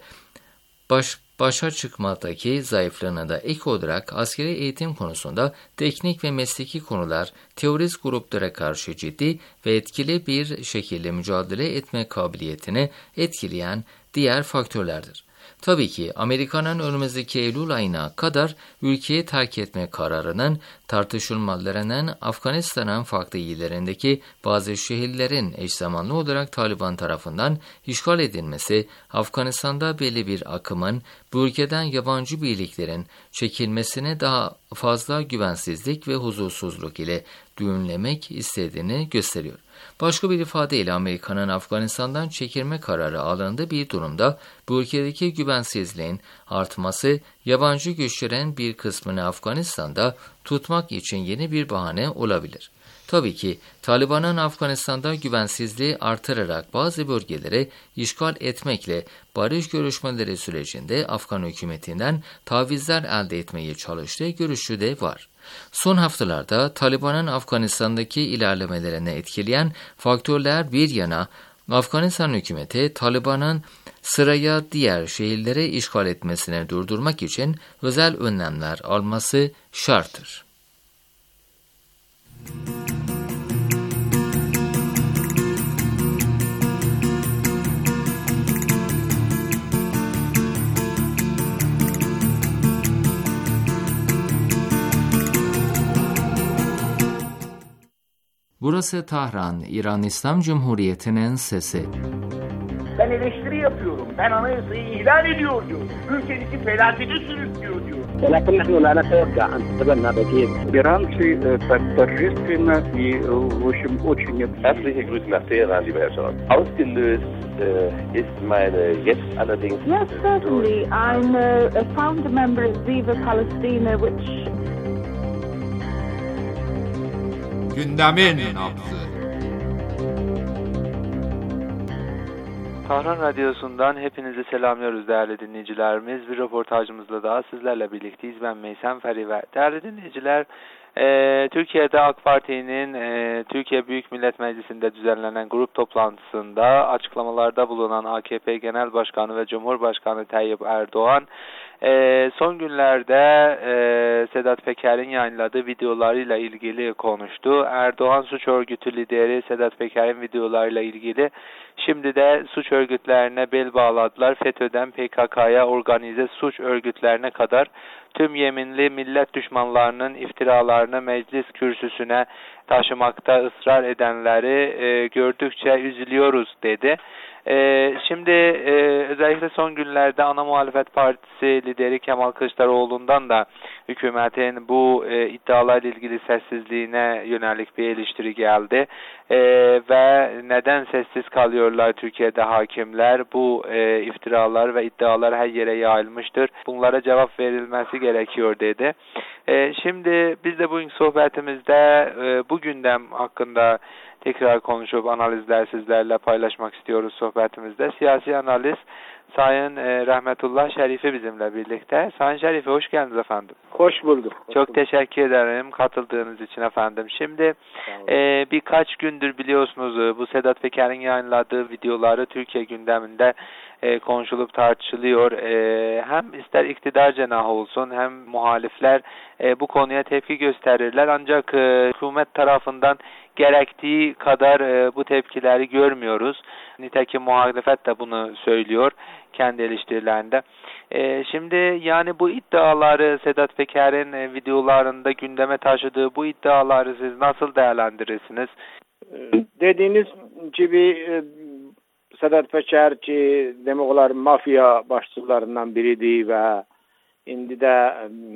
baş, başa çıkmadaki zayıflığına da ek olarak askeri eğitim konusunda teknik ve mesleki konular terörist gruplara karşı ciddi ve etkili bir şekilde mücadele etme kabiliyetini etkileyen diğer faktörlerdir. Tabii ki Amerika'nın önümüzdeki Eylül ayına kadar ülkeyi terk etme kararının tartışılmalarının Afganistan'ın farklı illerindeki bazı şehirlerin eş zamanlı olarak Taliban tarafından işgal edilmesi, Afganistan'da belli bir akımın bu ülkeden yabancı birliklerin çekilmesine daha fazla güvensizlik ve huzursuzluk ile düğümlemek istediğini gösteriyor. Başka bir ifadeyle Amerika'nın Afganistan'dan çekilme kararı alındığı bir durumda bu ülkedeki güvensizliğin artması, yabancı güçlerin bir kısmını Afganistan'da tutmak için yeni bir bahane olabilir. Tabii ki Taliban'ın Afganistan'da güvensizliği artırarak bazı bölgeleri işgal etmekle barış görüşmeleri sürecinde Afgan hükümetinden tavizler elde etmeye çalıştığı görüşü de var. Son haftalarda Taliban'ın Afganistan'daki ilerlemelerini etkileyen faktörler bir yana, Afganistan hükümeti Taliban'ın sıraya diğer şehirleri işgal etmesini durdurmak için özel önlemler alması şarttır. Burası Tahran, İran İslam Cumhuriyeti'nin sesi. Ben eleştiri yapıyorum. Ben anayasayı ihlal ediyor diyor. Ülkenizi felakete sürüklüyor diyor. ولكن نحن لا نتوقع أن تتبنى بديل. Iran торжественно и, в общем, очень... Herzliche Grüße nach Teheran, lieber Herr Scharf. Ausgelöst äh, ist meine jetzt allerdings... Yes, certainly. I'm a, a founder member of Viva Palestina, which... Gündemin nabzı. Tahran Radyosu'ndan hepinizi selamlıyoruz değerli dinleyicilerimiz. Bir röportajımızla daha sizlerle birlikteyiz. Ben Meysem Feriver. Değerli dinleyiciler, e, Türkiye'de AK Parti'nin e, Türkiye Büyük Millet Meclisi'nde düzenlenen grup toplantısında açıklamalarda bulunan A K P Genel Başkanı ve Cumhurbaşkanı Tayyip Erdoğan, Ee, son günlerde e, Sedat Peker'in yayınladığı videolarıyla ilgili konuştu. Erdoğan suç örgütü lideri Sedat Peker'in videolarıyla ilgili şimdi de suç örgütlerine bel bağladılar. FETÖ'den P K K'ya, organize suç örgütlerine kadar tüm yeminli millet düşmanlarının iftiralarını meclis kürsüsüne taşımakta ısrar edenleri e, gördükçe üzülüyoruz dedi. Ee, şimdi e, özellikle son günlerde ana muhalefet partisi lideri Kemal Kılıçdaroğlu'ndan da hükümetin bu e, iddialarla ilgili sessizliğine yönelik bir eleştiri geldi. E, ve neden sessiz kalıyorlar Türkiye'de hakimler? Bu e, iftiralar ve iddialar her yere yayılmıştır. Bunlara cevap verilmesi gerekiyor dedi. E, şimdi biz de bugün sohbetimizde e, bu gündem hakkında tekrar konuşup analizler sizlerle paylaşmak istiyoruz sohbetimizde. Siyasi analiz Sayın e, Rahmetullah Şerifi bizimle birlikte. Sayın Şerifi hoş geldiniz efendim. Hoş bulduk. Hoş Çok bulduk. teşekkür ederim katıldığınız için efendim. Şimdi e, birkaç gündür biliyorsunuz bu Sedat Peker'in yayınladığı videoları Türkiye gündeminde e, konuşulup tartışılıyor. E, hem ister iktidar cenahı olsun hem muhalifler e, bu konuya tepki gösterirler. Ancak e, hükümet tarafından gerektiği kadar e, bu tepkileri görmüyoruz. Nitekim muhalefet de bunu söylüyor kendi eleştirilerinde. E, şimdi yani bu iddiaları Sedat Peker'in e, videolarında gündeme taşıdığı bu iddiaları siz nasıl değerlendirirsiniz? Dediğiniz gibi Sedat Peker ki demek olar mafya başçılarından biridir ve indi de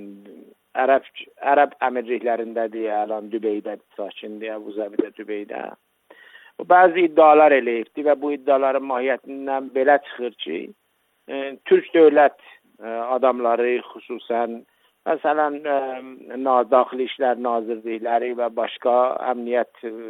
Arap Arap Emirliklərindədir, əlan Dübeydədir, sakindir, Əbu Zəbidə, Dübeydə. Bazı iddialar eləyibdir və bu iddiaların mahiyyətindən belə çıxır ki, e, Türk dövlət e, adamları xüsusən, məsələn, e, Daxili İşlər Nazirlikləri və başqa əmniyyət e,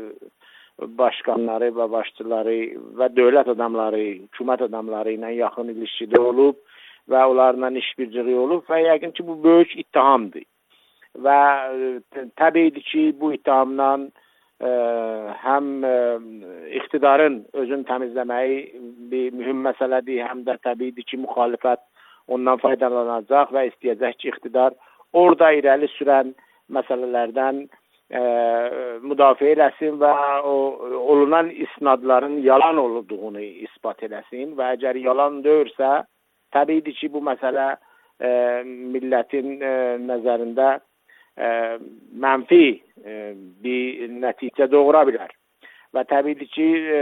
başqanları və başçıları və dövlət adamları, hökumət adamları ilə yaxın ilişkidə olub və onlarla işbirliyi olub və yəqin ki, bu böyük ittihamdır. Və e, təbiidir ki, bu ittihamdan e, həm e, iqtidarın özünü təmizləməyi bir mühüm məsələdir, həm də təbiidir ki, müxalifət ondan faydalanacaq və istəyəcək ki, iqtidar orada irəli sürən məsələlərdən e, müdafiə eləsin və o olunan isnadların yalan olduğunu isbat eləsin və əgər yalan deyirsə, təbiidir ki, bu məsələ e, millətin e, nəzərində e, mənfi e, bir nəticə doğura bilər. Və təbiidir ki, e,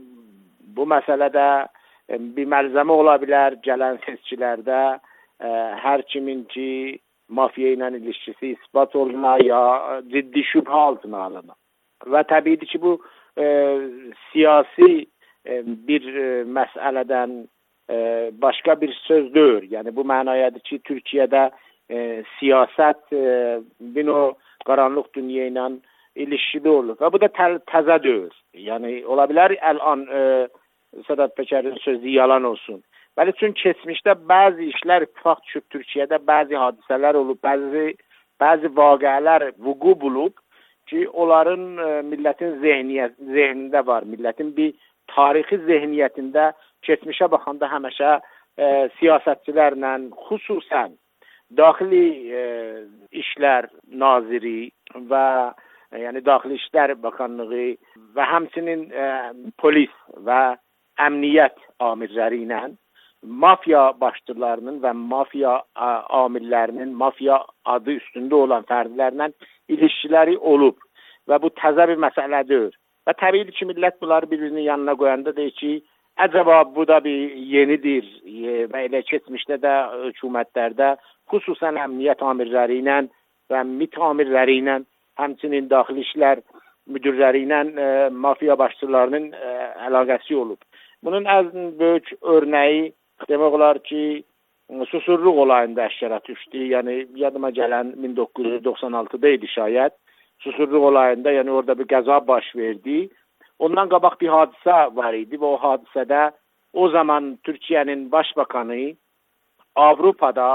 bu məsələdə e, bir məlzəmə ola bilər gələn seçkilərdə e, hər kimin ki, mafiya ilə ilişkisi ispat oluna ya ciddi şübhə altına alına. Və təbiidir ki, bu e, siyasi e, bir e, məsələdən Ee, başka bir söz deyil. Yani bu manayadır ki, Türkiye'de e, siyaset e, bir o karanlık dünyayla ilişkili olur. Ve bu da təzə deyil. Yani olabilir el-an e, Sedat Peker'in sözü yalan olsun. Bəli, çünkü keçmişdə bazı işler ittifak düşüb Türkiye'de, bazı hadiseler olup, bazı bazı vaqələr vuku bulup ki, onların e, milletin zihniyet, zihninde var. Milletin bir tarixi zihniyetinde keçmişə baxanda həmişə e, siyasətçilərlə, xüsusən Daxili e, İşlər Naziri və e, yəni Daxili İşlər Bakanlığı və həmçinin e, polis və əmniyyət amirləri ilə mafya başçılarının və mafya a, amirlərinin mafya adı üstündə olan fərdlərlə ilişkiləri olub və bu təzə bir məsələdir. Və təbii ki, millət bunları birbirinin yanına qoyanda deyir ki, acaba bu da bir yenidir və elə keçmişdə də hökumətlərdə xüsusən əmniyyət amirləri ilə və MİT amirləri ilə həmçinin daxili işlər müdürləri ilə e, mafiya başçılarının e, əlaqəsi olub. Bunun ən böyük örnəyi demək olar ki, Susurluq olayında əşkara düşdü. Yəni yadıma gələn min doqquz yüz doxsan altıda idi şayət. Susurluq olayında, yəni orada bir qəza baş verdi. Ondan qabaq bir hadisə var idi və o hadisədə o zaman Türkiyənin başbakanı Avropada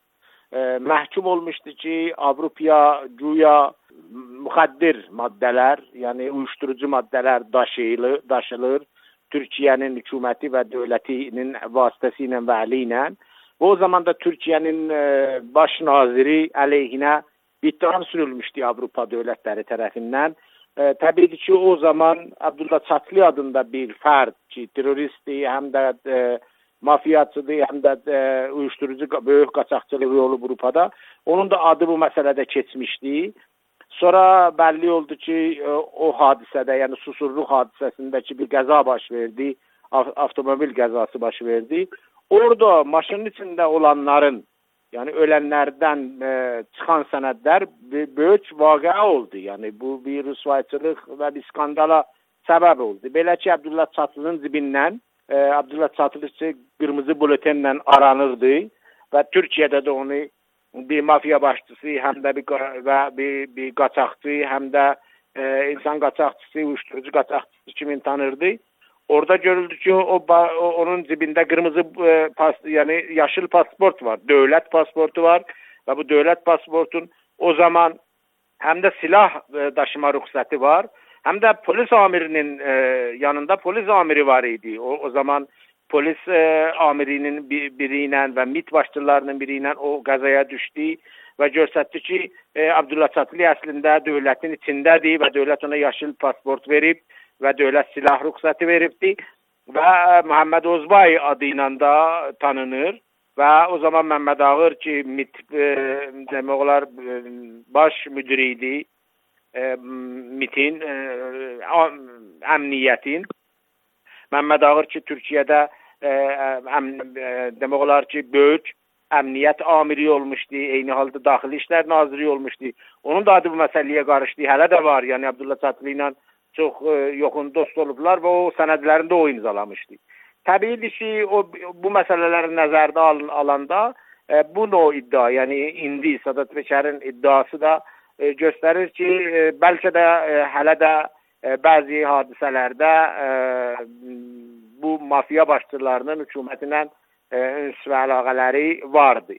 e, məhkum olmuşdu ki, Avropaya güya müxaddir maddələr, yəni uyuşturucu maddələr daşıyılır, daşılır Türkiyənin hökuməti və dövlətinin vasitəsilə və əli ilə. Və o zaman da Türkiyənin e, baş naziri əleyhinə ittiham sürülmüşdü Avropa dövlətləri tərəfindən. E, təbii ki, o zaman Abdullah Çatlı adında bir fərd ki, teröristdir, həm də e, mafiyaçıdır, həm də e, uyuşturucu böyük qaçaqçılığı olub Avropada. Onun da adı bu məsələdə keçmişdi. Sonra bəlli oldu ki, e, o hadisədə, yəni Susurluq hadisəsindəki bir qəza baş verdi, avtomobil qəzası baş verdi. Orada maşının içində olanların, yəni ölənlərdən e, çıxan sənədlər böyük vaqia oldu. Yəni bu bir rüsvayçılıq və bir skandala səbəb oldu. Belə ki, Abdullah Çatlı'nın cibindən e, Abdullah Çatlı qırmızı buletenlə aranırdı və Türkiyədə də onu bir mafya başçısı, həm də bir, və bir, bir qaçaqçı, həm də e, insan qaçaqçısı, uyuşturucu qaçaqçısı kimi tanırdı. Orada görüldü ki, o, o onun cibində qırmızı e, pas, yəni yaşıl pasport var, dövlət pasportu var və bu dövlət pasportun o zaman həm də silah e, daşıma ruxsatı var, həm də polis amirinin e, yanında polis amiri var idi. O, o zaman polis e, amirinin biri ilə və MİT başçılarının biri ilə o qəzaya düşdü və göstərdi ki, e, Abdullah Çatlı əslində dövlətin içindədir və dövlət ona yaşıl pasport verib və dövlət silah ruxsatı veribdi və Muhammed Ozbay adı ilə da tanınır və o zaman Məmməd Ağır ki, MİT e, demək olar e, baş müdiri idi e, MİTin, e, əmniyyətin. Məmməd Ağır ki, Türkiyədə e, əm, e, demək olar ki, böyük əmniyyət amiri olmuşdu, eyni halda Daxili İşlər Naziri olmuşdu. Onun da adı bu məsələyə qarışdı, hələ də var. Yəni Abdullah Çatlı ilə çox e, yoxun dost olublar və o sənədlərində o imzalamışdı. Təbiidir ki, o bu məsələləri nəzərdə al alanda e, bu no iddia, yəni indi Sədat Peçərin iddiası da e, göstərir ki, e, bəlkə də e, hələ də e, bəzi hadisələrdə e, bu mafiya başçılarının hökumətinlə e, üns və əlaqələri vardı.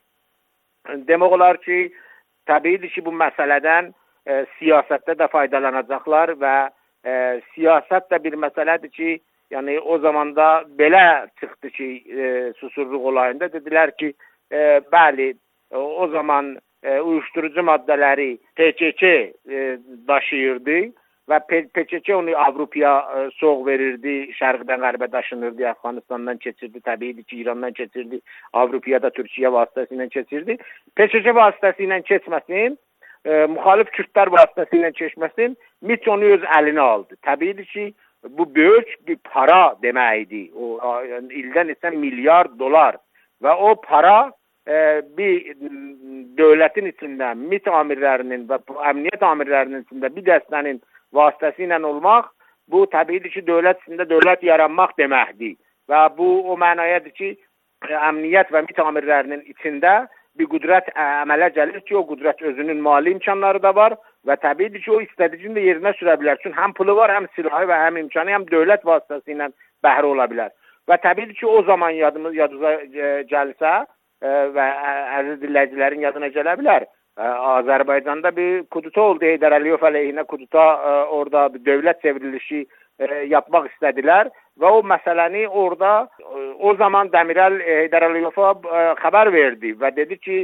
Demək olar ki, təbiidir ki, bu məsələdən e, siyasətdə də faydalanacaqlar və e, siyasət də bir məsələdir ki, yəni o zamanda belə çıxdı ki, e, susurluq olayında dedilər ki, e, bəli, o zaman e, uyuşturucu maddələri P K K e, daşıyırdı və P K K onu Avropaya e, soğ verirdi, şərqdən qərbə daşınırdı, Afqanistandan keçirdi, təbiidir ki, İrandan keçirdi, Avropaya da Türkiyə vasitəsilə keçirdi. P K K vasitəsilə keçməsin, e, müxalif Kürdlər vasitəsilə keçməsin, MİT onu öz əlinə aldı. Təbiidir ki, bu böyük bir para deməkdir. O yəni, ildən isə milyar dolar və o para e, bir dövlətin içində MİT amirlərinin və əmniyyət amirlərinin içində bir dəstənin vasitəsilə olmaq, bu təbiidir ki, dövlət içində dövlət yaranmaq deməkdir. Və bu o mənayadır ki, əmniyyət və MİT amirlərinin içində bir qüdrət əmələ gəlir ki, o qüdrət özünün mali imkanları da var və təbiidir ki, o istədiyini də yerinə sürə bilər. Çünki həm pulu var, həm silahı və həm imkanı, həm dövlət vasitəsilə bəhrə ola bilər. Və təbiidir ki, o zaman yadımız yadınıza gəlsə və əziz dinləyicilərin yadına gələ bilər. Azərbaycanda bir kuduta oldu, Heydər Əliyev əleyhinə kuduta, orada bir dövlət çevrilişi yapmaq istədilər və o məsələni orada o zaman Demirel Heydər Əliyevə xəbər verdi və dedi ki,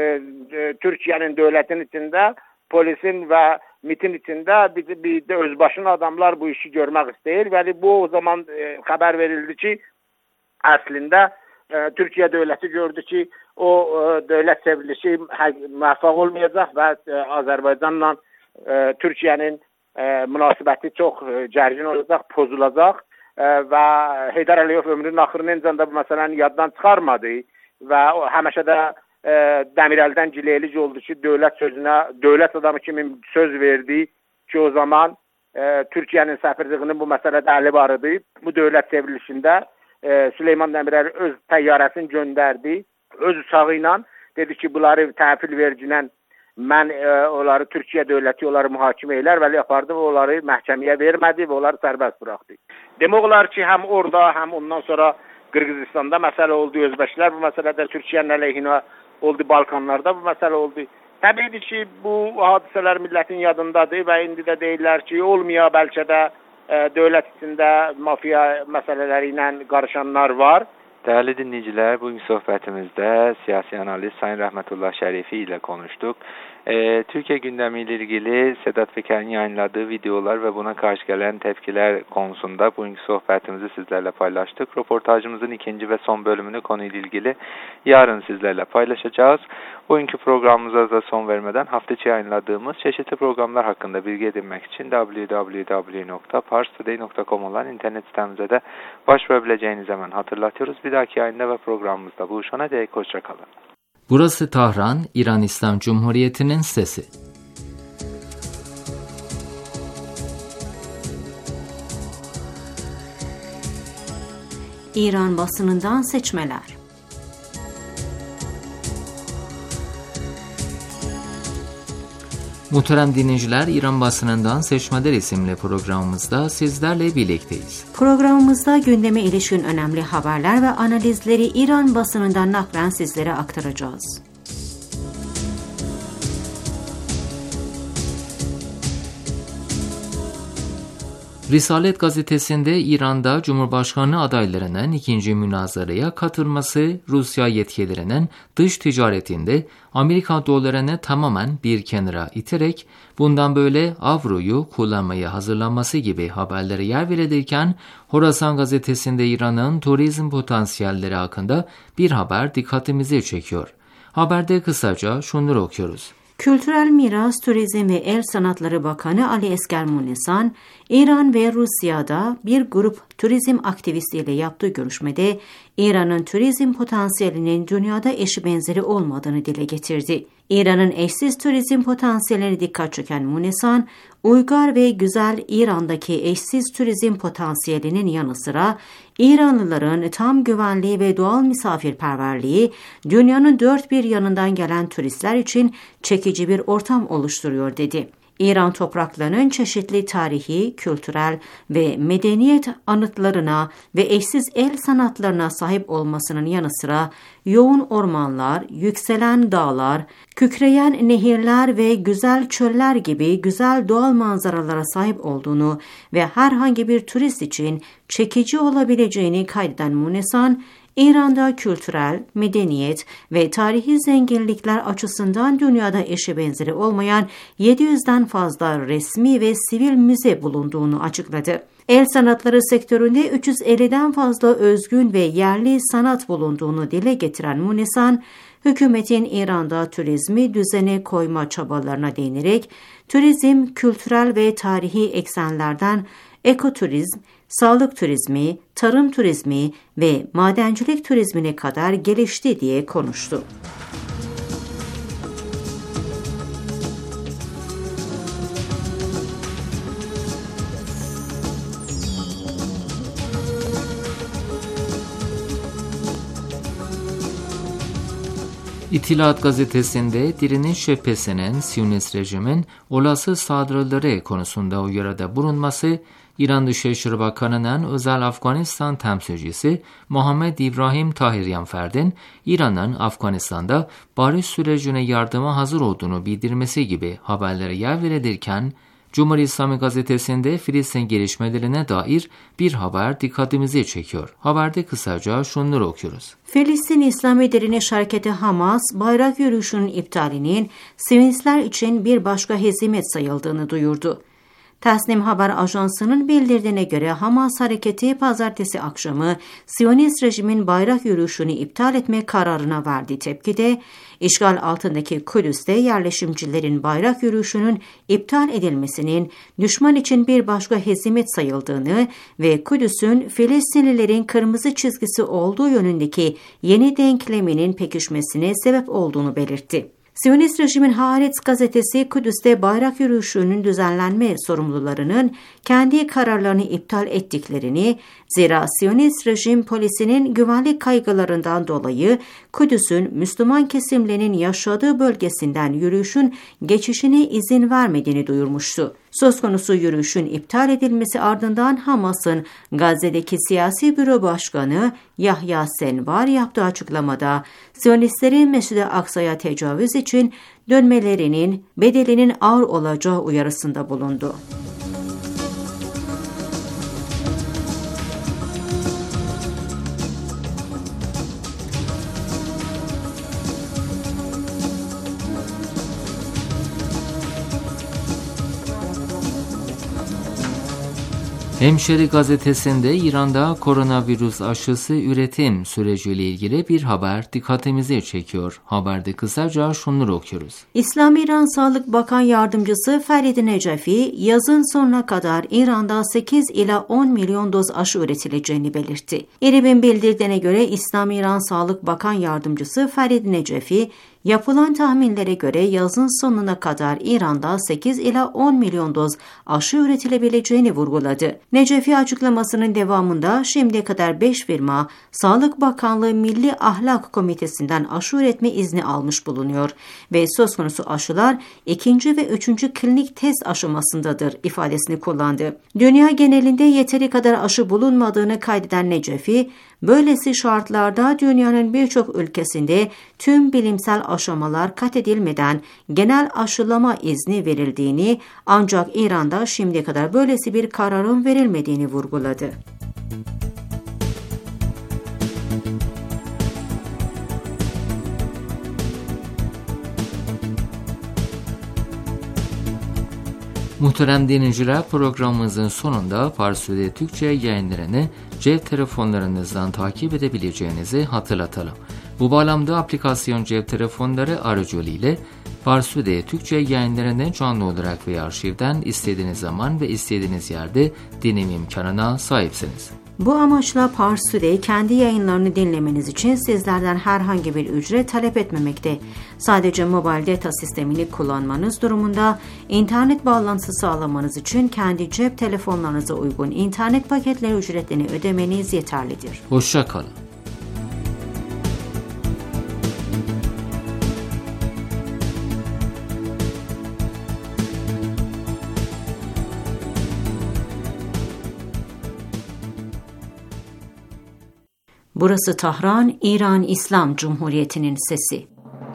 Türkiyənin dövlətin içində, polisin və MİTin içində bir, bir də özbaşına adamlar bu işi görmək istəyir və bu o zaman xəbər verildi ki, əslində Türkiyə dövləti gördü ki, o dövlət çevrilişi müvəffəq olmayacaq və Azərbaycanla Türkiyənin münasibəti çox gərgin olacaq, pozulacaq və Heydər Əliyev ömrünün axırının incəndə bu məsələni yaddan çıxarmadı və həmişə də Demireldən gileylik oldu ki, dövlət sözünə, dövlət adamı kimi söz verdi ki, o zaman Türkiyənin səfirliyinin bu məsələdə əli var idi. Bu dövlət çevrilişində Süleyman Demirel öz təyyarəsini göndərdi, öz uçağı ilə dedi ki, bunları təhvil verginən mən e, onları Türkiyə dövləti onları mühakimə elər və apardı və onları məhkəməyə vermədi və onları sərbəst buraxdı. Demək olar ki, həm orada, həm ondan sonra Qırğızistanda məsələ oldu, özbəşlər bu məsələdə Türkiyənin əleyhinə oldu, Balkanlarda bu məsələ oldu. Təbiidir ki, bu hadisələr millətin yadındadır və indi də deyirlər ki, olmaya bəlkə də e, dövlət içində mafiya məsələləri ilə qarışanlar var. Değerli dinleyiciler, bugünkü sohbetimizde siyasi analist Sayın Rəhmətullah Şərifi ile konuştuk. Ee, Türkiye gündemiyle ilgili Sedat Peker'in yayınladığı videolar ve buna karşı gelen tepkiler konusunda bugünkü sohbetimizi sizlerle paylaştık. Röportajımızın ikinci ve son bölümünü konuyla ilgili yarın sizlerle paylaşacağız. Bugünkü programımıza da son vermeden hafta içi yayınladığımız çeşitli programlar hakkında bilgi edinmek için double-u double-u double-u nokta pars today nokta com olan internet sitemize de başvurabileceğinizi hemen hatırlatıyoruz. Bir dahaki yayında ve programımızda buluşana dek hoşça kalın. Burası Tahran, İran İslam Cumhuriyeti'nin sesi. İran basınından seçmeler. Muhterem dinleyiciler, İran basınından Seçmeler isimli programımızda sizlerle birlikteyiz. Programımızda gündeme ilişkin önemli haberler ve analizleri İran basınından naklen sizlere aktaracağız. Risalet gazetesinde İran'da Cumhurbaşkanı adaylarının ikinci münazaraya katılması Rusya yetkililerinin dış ticaretinde Amerika dolarını tamamen bir kenara iterek bundan böyle avroyu kullanmaya hazırlanması gibi haberlere yer verilirken Horasan gazetesinde İran'ın turizm potansiyelleri hakkında bir haber dikkatimizi çekiyor. Haberde kısaca şunları okuyoruz. Kültürel Miras, Turizm ve El Sanatları Bakanı Ali Esker Munesan, İran ve Rusya'da bir grup turizm aktivistiyle yaptığı görüşmede İran'ın turizm potansiyelinin dünyada eşi benzeri olmadığını dile getirdi. İran'ın eşsiz turizm potansiyeline dikkat çeken Munesan, uygar ve güzel İran'daki eşsiz turizm potansiyelinin yanı sıra İranlıların tam güvenliği ve doğal misafirperverliği dünyanın dört bir yanından gelen turistler için çekici bir ortam oluşturuyor dedi. İran topraklarının çeşitli tarihi, kültürel ve medeniyet anıtlarına ve eşsiz el sanatlarına sahip olmasının yanı sıra yoğun ormanlar, yükselen dağlar, kükreyen nehirler ve güzel çöller gibi güzel doğal manzaralara sahip olduğunu ve herhangi bir turist için çekici olabileceğini kaydeden Munesan, İran'da kültürel, medeniyet ve tarihi zenginlikler açısından dünyada eşi benzeri olmayan yedi yüzden fazla resmi ve sivil müze bulunduğunu açıkladı. El sanatları sektöründe üç yüz elliden fazla özgün ve yerli sanat bulunduğunu dile getiren Munesan, hükümetin İran'da turizmi düzene koyma çabalarına değinerek, turizm, kültürel ve tarihi eksenlerden ekoturizm, sağlık turizmi, tarım turizmi ve madencilik turizmine kadar gelişti diye konuştu. İtilat gazetesinde Direniş Cephesi'nin Siyonist rejimin olası saldırıları konusunda uyarıda bulunması, İran Dışişleri Bakanı'nın özel Afganistan temsilcisi Muhammed İbrahim Tahiryanferd'in İran'ın Afganistan'da barış sürecine yardıma hazır olduğunu bildirmesi gibi haberlere yer verilirken, Cumhuriyet İslami gazetesinde Filistin gelişmelerine dair bir haber dikkatimizi çekiyor. Haberde kısaca şunları okuyoruz. Filistin İslami Direniş Hareketi Hamas, bayrak yürüyüşünün iptalinin Siyonistler için bir başka hezimet sayıldığını duyurdu. Tasnim Haber Ajansı'nın bildirdiğine göre Hamas hareketi pazartesi akşamı Siyonist rejimin bayrak yürüyüşünü iptal etme kararına verdiği tepkide, işgal altındaki Kudüs'te yerleşimcilerin bayrak yürüyüşünün iptal edilmesinin düşman için bir başka hezimet sayıldığını ve Kudüs'ün Filistinlilerin kırmızı çizgisi olduğu yönündeki yeni denkleminin pekişmesine sebep olduğunu belirtti. Siyonist rejimin Haaretz gazetesi Kudüs'te bayrak yürüyüşünün düzenlenme sorumlularının kendi kararlarını iptal ettiklerini, zira Siyonist rejim polisinin güvenlik kaygılarından dolayı Kudüs'ün Müslüman kesimlerinin yaşadığı bölgesinden yürüyüşün geçişine izin vermediğini duyurmuştu. Söz konusu yürüyüşün iptal edilmesi ardından Hamas'ın Gazze'deki siyasi büro başkanı Yahya Senvar yaptığı açıklamada Siyonistlerin Mescid-i Aksa'ya tecavüz için dönmelerinin bedelinin ağır olacağı uyarısında bulundu. Hemşeri gazetesinde İran'da koronavirüs aşısı üretim süreciyle ilgili bir haber dikkatimizi çekiyor. Haberde kısaca şunları okuyoruz. İslam İran Sağlık Bakan Yardımcısı Ferid Necefi, yazın sonuna kadar İran'da sekiz ila on milyon doz aşı üretileceğini belirtti. İRİB'in bildirdiğine göre İslam İran Sağlık Bakan Yardımcısı Ferid Necefi, yapılan tahminlere göre yazın sonuna kadar İran'da sekiz ila on milyon doz aşı üretilebileceğini vurguladı. Necefi açıklamasının devamında şimdiye kadar beş firma Sağlık Bakanlığı Milli Ahlak Komitesi'nden aşı üretme izni almış bulunuyor ve söz konusu aşılar ikinci ve üçüncü klinik test aşamasındadır ifadesini kullandı. Dünya genelinde yeteri kadar aşı bulunmadığını kaydeden Necefi, böylesi şartlarda dünyanın birçok ülkesinde tüm bilimsel aşamalar kat edilmeden genel aşılama izni verildiğini, ancak İran'da şimdiye kadar böylesi bir kararın verilmediğini vurguladı. Muhterem dinleyiciler, programımızın sonunda Farsude Türkçe yayınlarını cep telefonlarınızdan takip edebileceğinizi hatırlatalım. Bu bağlamda aplikasyon cep telefonları aracılığıyla Farsude Türkçe yayınlarını canlı olarak ve arşivden istediğiniz zaman ve istediğiniz yerde dinleme imkanına sahipsiniz. Bu amaçla Pars Today kendi yayınlarını dinlemeniz için sizlerden herhangi bir ücret talep etmemekte. Sadece mobil data sistemini kullanmanız durumunda internet bağlantısı sağlamanız için kendi cep telefonlarınıza uygun internet paketleri ücretlerini ödemeniz yeterlidir. Hoşça kalın. Burası Tahran, İran İslam Cumhuriyeti'nin sesi.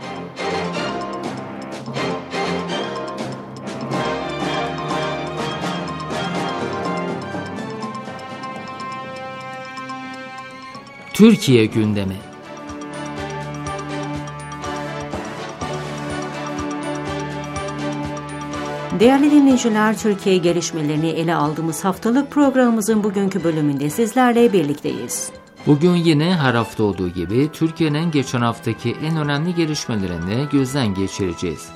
Türkiye gündemi. Değerli dinleyiciler, Türkiye gelişmelerini ele aldığımız haftalık programımızın bugünkü bölümünde sizlerle birlikteyiz. Bugün yine her hafta olduğu gibi Türkiye'nin geçen haftaki en önemli gelişmelerini gözden geçireceğiz.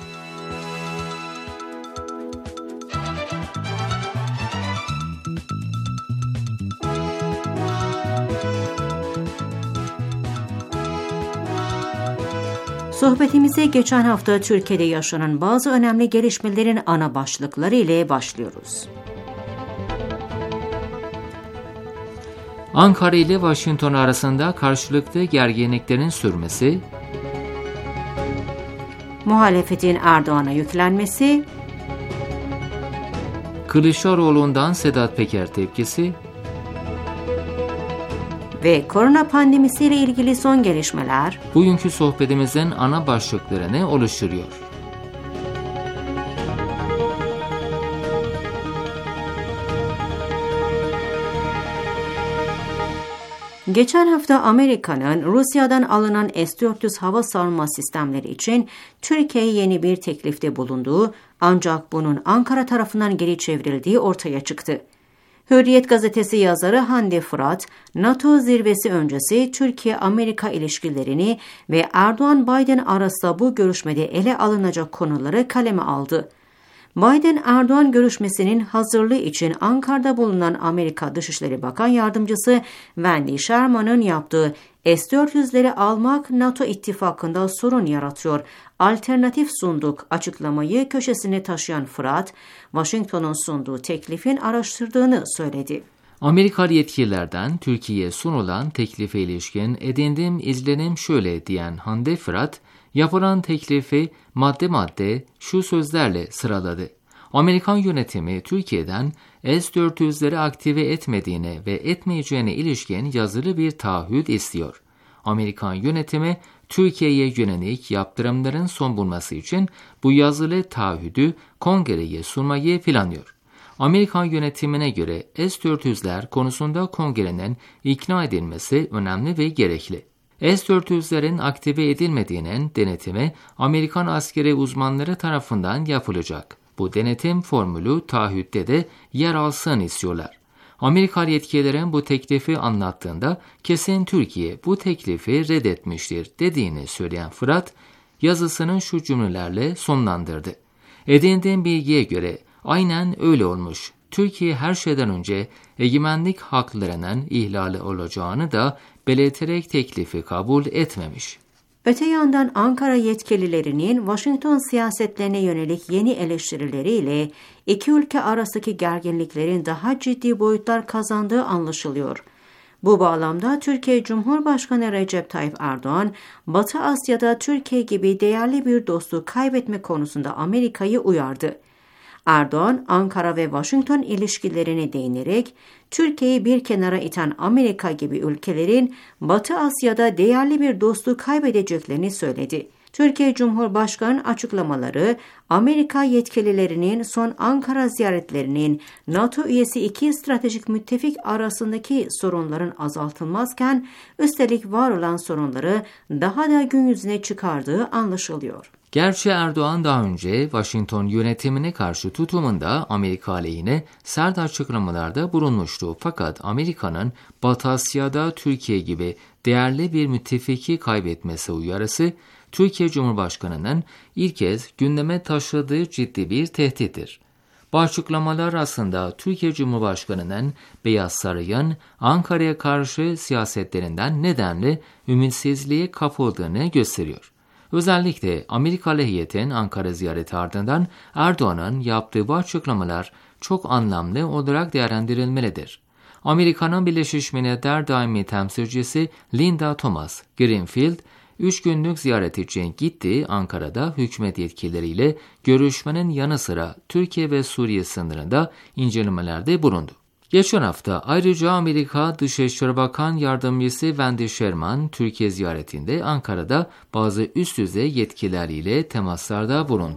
Sohbetimize geçen hafta Türkiye'de yaşanan bazı önemli gelişmelerin ana başlıkları ile başlıyoruz. Ankara ile Washington arasında karşılıklı gerginliklerin sürmesi, muhalefetin Erdoğan'a yüklenmesi, Kılıçdaroğlu'ndan Sedat Peker tepkisi ve korona pandemisiyle ilgili son gelişmeler bugünkü sohbetimizin ana başlıklarını oluşturuyor. Geçen hafta Amerika'nın Rusya'dan alınan S dört yüz hava savunma sistemleri için Türkiye'ye yeni bir teklifte bulunduğu, ancak bunun Ankara tarafından geri çevrildiği ortaya çıktı. Hürriyet gazetesi yazarı Hande Fırat, NATO zirvesi öncesi Türkiye-Amerika ilişkilerini ve Erdoğan-Biden arasında bu görüşmede ele alınacak konuları kaleme aldı. Biden-Erdoğan görüşmesinin hazırlığı için Ankara'da bulunan Amerika Dışişleri Bakan Yardımcısı Wendy Sherman'ın yaptığı S dört yüzleri almak NATO ittifakında sorun yaratıyor, alternatif sunduk açıklamayı köşesine taşıyan Fırat, Washington'un sunduğu teklifin araştırdığını söyledi. Amerikalı yetkililerden Türkiye'ye sunulan teklife ilişkin edindiğim izlenim şöyle diyen Hande Fırat, yapılan teklifi madde madde şu sözlerle sıraladı. Amerikan yönetimi Türkiye'den S dört yüzleri aktive etmediğine ve etmeyeceğine ilişkin yazılı bir taahhüt istiyor. Amerikan yönetimi Türkiye'ye yönelik yaptırımların son bulması için bu yazılı taahhüdü kongreye sunmayı planlıyor. Amerikan yönetimine göre S dört yüzler konusunda kongrenin ikna edilmesi önemli ve gerekli. S dört yüzlerin aktive edilmediğinin denetimi Amerikan askeri uzmanları tarafından yapılacak. Bu denetim formülü taahhütte de yer alsın istiyorlar. Amerikalı yetkililerin bu teklifi anlattığında kesin Türkiye bu teklifi reddetmiştir dediğini söyleyen Fırat, yazısının şu cümlelerle sonlandırdı. Edindiğim bilgiye göre aynen öyle olmuş. Türkiye her şeyden önce egemenlik haklarının ihlali olacağını da belirterek teklifi kabul etmemiş. Öte yandan Ankara yetkililerinin Washington siyasetlerine yönelik yeni eleştirileriyle iki ülke arasındaki gerginliklerin daha ciddi boyutlar kazandığı anlaşılıyor. Bu bağlamda Türkiye Cumhurbaşkanı Recep Tayyip Erdoğan, Batı Asya'da Türkiye gibi değerli bir dostu kaybetme konusunda Amerika'yı uyardı. Erdoğan, Ankara ve Washington ilişkilerine değinerek, Türkiye'yi bir kenara iten Amerika gibi ülkelerin Batı Asya'da değerli bir dostu kaybedeceklerini söyledi. Türkiye Cumhurbaşkanı'nın açıklamaları, Amerika yetkililerinin son Ankara ziyaretlerinin NATO üyesi iki stratejik müttefik arasındaki sorunların azaltılmazken, üstelik var olan sorunları daha da gün yüzüne çıkardığı anlaşılıyor. Gerçi Erdoğan daha önce Washington yönetimine karşı tutumunda Amerika aleyhine sert açıklamalarda bulunmuştu. Fakat Amerika'nın Batı Asya'da Türkiye gibi değerli bir müttefiki kaybetmesi uyarısı, Türkiye Cumhurbaşkanı'nın ilk kez gündeme taşıdığı ciddi bir tehdittir. Bu açıklamalar aslında Türkiye Cumhurbaşkanı'nın Beyaz Saray'ın Ankara'ya karşı siyasetlerinden nedenli ümitsizliğe kapıldığını gösteriyor. Özellikle Amerikalı heyetin Ankara ziyareti ardından Erdoğan'ın yaptığı bu açıklamalar çok anlamlı olarak değerlendirilmelidir. Amerika'nın Birleşmiş Milletler Daimi Temsilcisi Linda Thomas Greenfield, üç günlük ziyaret için gitti, Ankara'da hükümet yetkilileriyle görüşmenin yanı sıra Türkiye ve Suriye sınırında incelemelerde bulundu. Geçen hafta ayrıca Amerika Dışişleri Bakan Yardımcısı Wendy Sherman, Türkiye ziyaretinde Ankara'da bazı üst düzey yetkilileriyle temaslarda bulundu.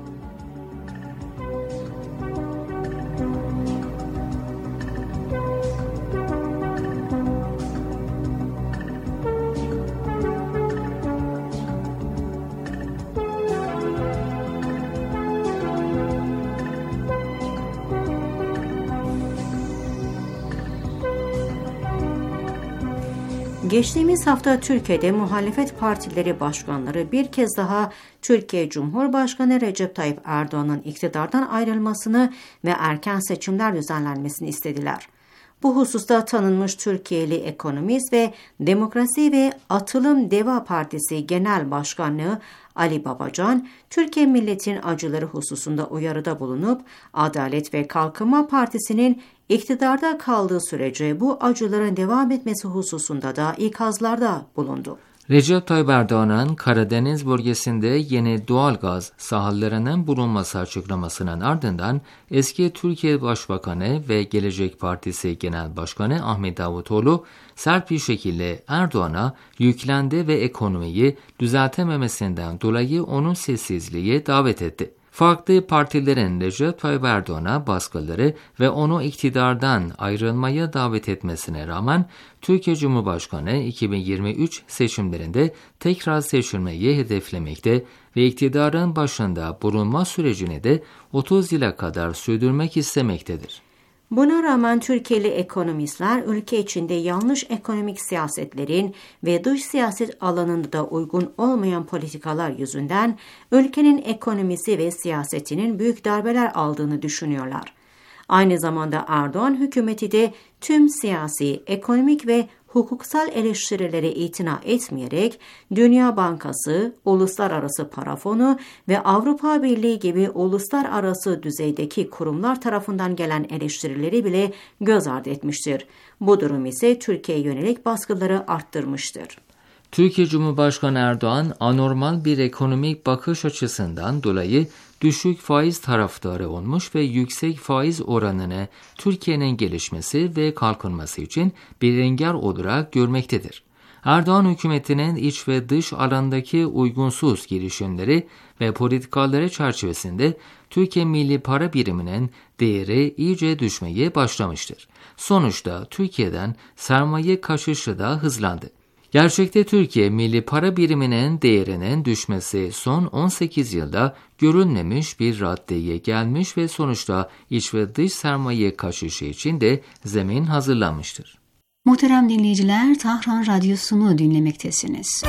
Geçtiğimiz hafta Türkiye'de muhalefet partileri başkanları bir kez daha Türkiye Cumhurbaşkanı Recep Tayyip Erdoğan'ın iktidardan ayrılmasını ve erken seçimler düzenlenmesini istediler. Bu hususta tanınmış Türkiye'li ekonomist ve Demokrasi ve Atılım Deva Partisi Genel Başkanı Ali Babacan, Türkiye milletinin acıları hususunda uyarıda bulunup, Adalet ve Kalkınma Partisi'nin iktidarda kaldığı sürece bu acıların devam etmesi hususunda da ikazlarda bulundu. Recep Tayyip Erdoğan'ın Karadeniz bölgesinde yeni doğalgaz sahalarının bulunması açıklamasının ardından eski Türkiye Başbakanı ve Gelecek Partisi Genel Başkanı Ahmet Davutoğlu sert bir şekilde Erdoğan'a yüklendi ve ekonomiyi düzeltememesinden dolayı onun sessizliğe davet etti. Farklı partilerin Recep Tayyip Erdoğan'a baskıları ve onu iktidardan ayrılmaya davet etmesine rağmen Türkiye Cumhurbaşkanı iki bin yirmi üç seçimlerinde tekrar seçilmeyi hedeflemekte ve iktidarın başında bulunma sürecini de otuz yıla kadar sürdürmek istemektedir. Buna rağmen Türkiye'li ekonomistler ülke içinde yanlış ekonomik siyasetlerin ve dış siyaset alanında da uygun olmayan politikalar yüzünden ülkenin ekonomisi ve siyasetinin büyük darbeler aldığını düşünüyorlar. Aynı zamanda Erdoğan hükümeti de tüm siyasi, ekonomik ve hukuksal eleştirilere itina etmeyerek Dünya Bankası, Uluslararası Para Fonu ve Avrupa Birliği gibi uluslararası düzeydeki kurumlar tarafından gelen eleştirileri bile göz ardı etmiştir. Bu durum ise Türkiye'ye yönelik baskıları arttırmıştır. Türkiye Cumhurbaşkanı Erdoğan anormal bir ekonomik bakış açısından dolayı düşük faiz taraftarı olmuş ve yüksek faiz oranını Türkiye'nin gelişmesi ve kalkınması için bir engel olarak görmektedir. Erdoğan hükümetinin iç ve dış alandaki uygunsuz girişimleri ve politikaları çerçevesinde Türkiye Milli Para Biriminin değeri iyice düşmeye başlamıştır. Sonuçta Türkiye'den sermaye kaçışı da hızlandı. Gerçekte Türkiye Milli Para Biriminin değerinin düşmesi son on sekiz yılda görülmemiş bir raddeye gelmiş ve sonuçta iç ve dış sermaye kaçışı için de zemin hazırlanmıştır. Muhterem dinleyiciler, Tahran Radyosu'nu dinlemektesiniz.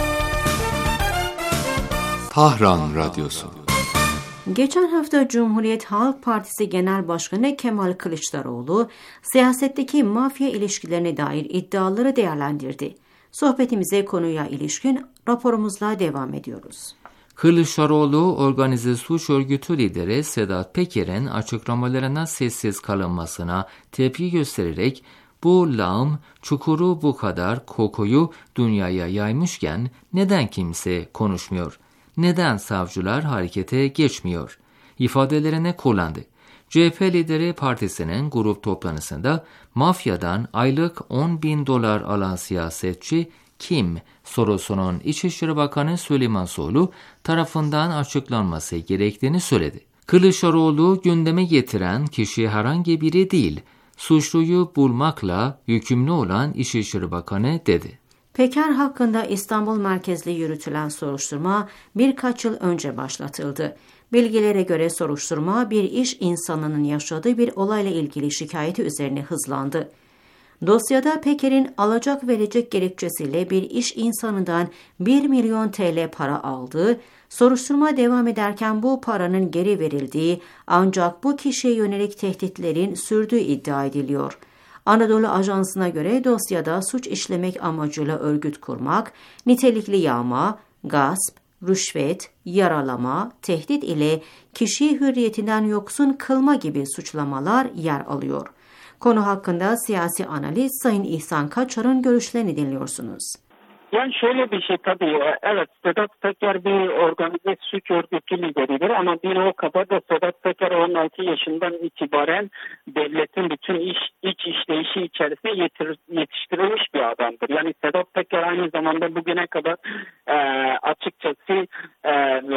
Tahran Radyosu. Geçen hafta Cumhuriyet Halk Partisi Genel Başkanı Kemal Kılıçdaroğlu, siyasetteki mafya ilişkilerine dair iddiaları değerlendirdi. Sohbetimize konuya ilişkin raporumuzla devam ediyoruz. Kılıçdaroğlu, organize suç örgütü lideri Sedat Peker'in açıklamalarına sessiz kalınmasına tepki göstererek bu lağım çukuru bu kadar kokuyu dünyaya yaymışken neden kimse konuşmuyor, neden savcılar harekete geçmiyor ifadelerini kullandı. C H P lideri partisinin grup toplantısında mafyadan aylık on bin dolar alan siyasetçi kim sorusunun İçişleri Bakanı Süleyman Soylu tarafından açıklanması gerektiğini söyledi. Kılıçdaroğlu gündeme getiren kişi herhangi biri değil, suçluyu bulmakla yükümlü olan İçişleri Bakanı dedi. Peker hakkında İstanbul merkezli yürütülen soruşturma birkaç yıl önce başlatıldı. Bilgilere göre soruşturma bir iş insanının yaşadığı bir olayla ilgili şikayeti üzerine hızlandı. Dosyada Peker'in alacak verecek gerekçesiyle bir iş insanından bir milyon T L para aldığı, soruşturma devam ederken bu paranın geri verildiği ancak bu kişiye yönelik tehditlerin sürdüğü iddia ediliyor. Anadolu Ajansı'na göre dosyada suç işlemek amacıyla örgüt kurmak, nitelikli yağma, gasp, rüşvet, yaralama, tehdit ile kişiyi hürriyetinden yoksun kılma gibi suçlamalar yer alıyor. Konu hakkında siyasi analist Sayın İhsan Kaçar'ın görüşlerini dinliyorsunuz. Yani şöyle bir şey tabii, evet Sedat Peker bir organize suç örgütü lideridir ama bir o kadar da Sedat Peker on altı yaşından itibaren devletin bütün iş, iç işleyişi içerisinde yetir, yetiştirilmiş bir adamdır. Yani Sedat Peker aynı zamanda bugüne kadar e, açıkçası e,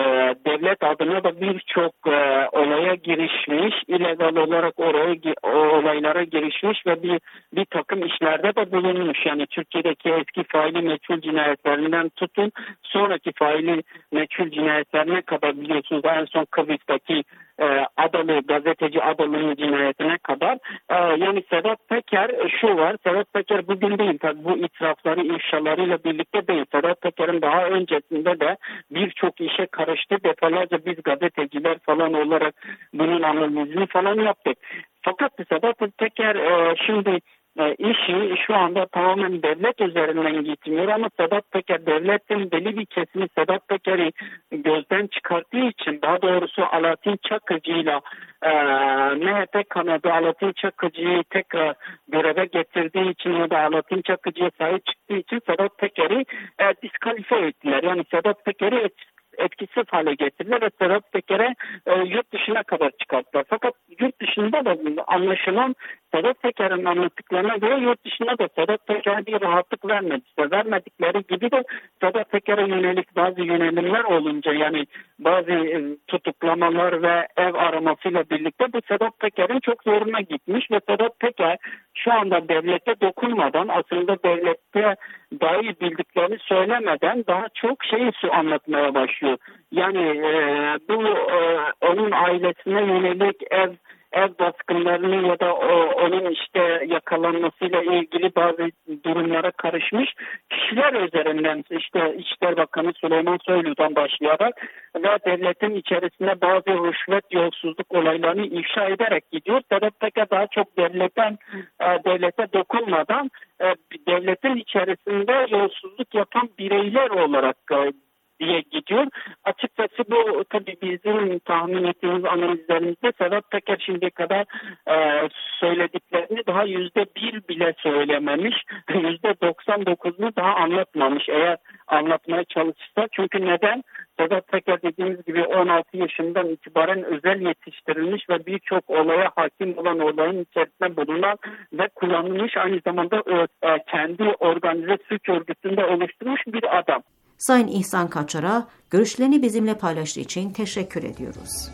devlet adına da birçok e, olaya girişmiş, illegal olarak oraya o olaylara girişmiş ve bir bir takım işlerde de bulunmuş. Yani Türkiye'deki eski faili meçhul cinayetlerinden tutun sonraki faili meçhul cinayetlerine kadar biliyorsunuz en son Kıbrıs'taki e, Adalı, gazeteci Adalı'nın cinayetine kadar e, yani Sedat Peker şu var, Sedat Peker bugün değil tabii bu itirafları, ifşalarıyla birlikte değil. Sedat Peker'in daha öncesinde de birçok işe karıştı. Defalarca biz gazeteciler falan olarak bunun analizini falan yaptık. Fakat Sedat Peker e, şimdi E, işi şu anda tamamen devlet üzerinden gitmiyor ama Sedat Peker devletin belli bir kesimi Sedat Peker'i gözden çıkarttığı için, daha doğrusu Alaaddin Çakıcı'yla e, M H P kanadı Alaaddin Çakıcı'yı tekrar göreve getirdiği için ya da Alaaddin Çakıcı'ya sahip çıktığı için Sedat Peker'i e, diskalifiye ettiler. Yani Sedat Peker'i et, etkisiz hale getirdiler ve Sedat Peker'e e, yurt dışına kadar çıkarttılar. Fakat yurt dışında da anlaşılan Sedat Peker'in anlattıklarına göre yurt dışında da Sedat Peker'e bir rahatlık vermedi. Vermedikleri gibi de Sedat Peker'e yönelik bazı yönelimler olunca, yani bazı e, tutuklamalar ve ev aramasıyla birlikte bu Sedat Peker'in çok zoruna gitmiş ve Sedat Peker şu anda devlete dokunmadan, aslında devlette dair bildiklerini söylemeden daha çok şeyi anlatmaya başlıyor. Yani e, bu e, onun ailesine yönelik ev ev baskınlarını ya da o, onun işte yakalanmasıyla ilgili bazı durumlara karışmış kişiler üzerinden, işte İçişleri Bakanı Süleyman Soylu'dan başlayarak ve devletin içerisinde bazı rüşvet, yolsuzluk olaylarını ifşa ederek gidiyor. Sedat Peker daha çok devletten e, devlete dokunmadan e, devletin içerisinde yolsuzluk yapan bireyler olarak e, diye gidiyor. Açıkçası bu tabii bizim tahmin ettiğimiz analizlerimizde Sedat Peker şimdiye kadar e, söylediklerini daha yüzde bir bile söylememiş. Yüzde doksan dokuzunu daha anlatmamış eğer anlatmaya çalışsa. Çünkü neden? Sedat Peker dediğimiz gibi on altı yaşından itibaren özel yetiştirilmiş ve birçok olaya hakim olan olayın içerisinde bulunan ve kullanılmış, aynı zamanda e, kendi organize suç örgütünde oluşturmuş bir adam. Sayın İhsan Kaçar'a görüşlerini bizimle paylaştığı için teşekkür ediyoruz.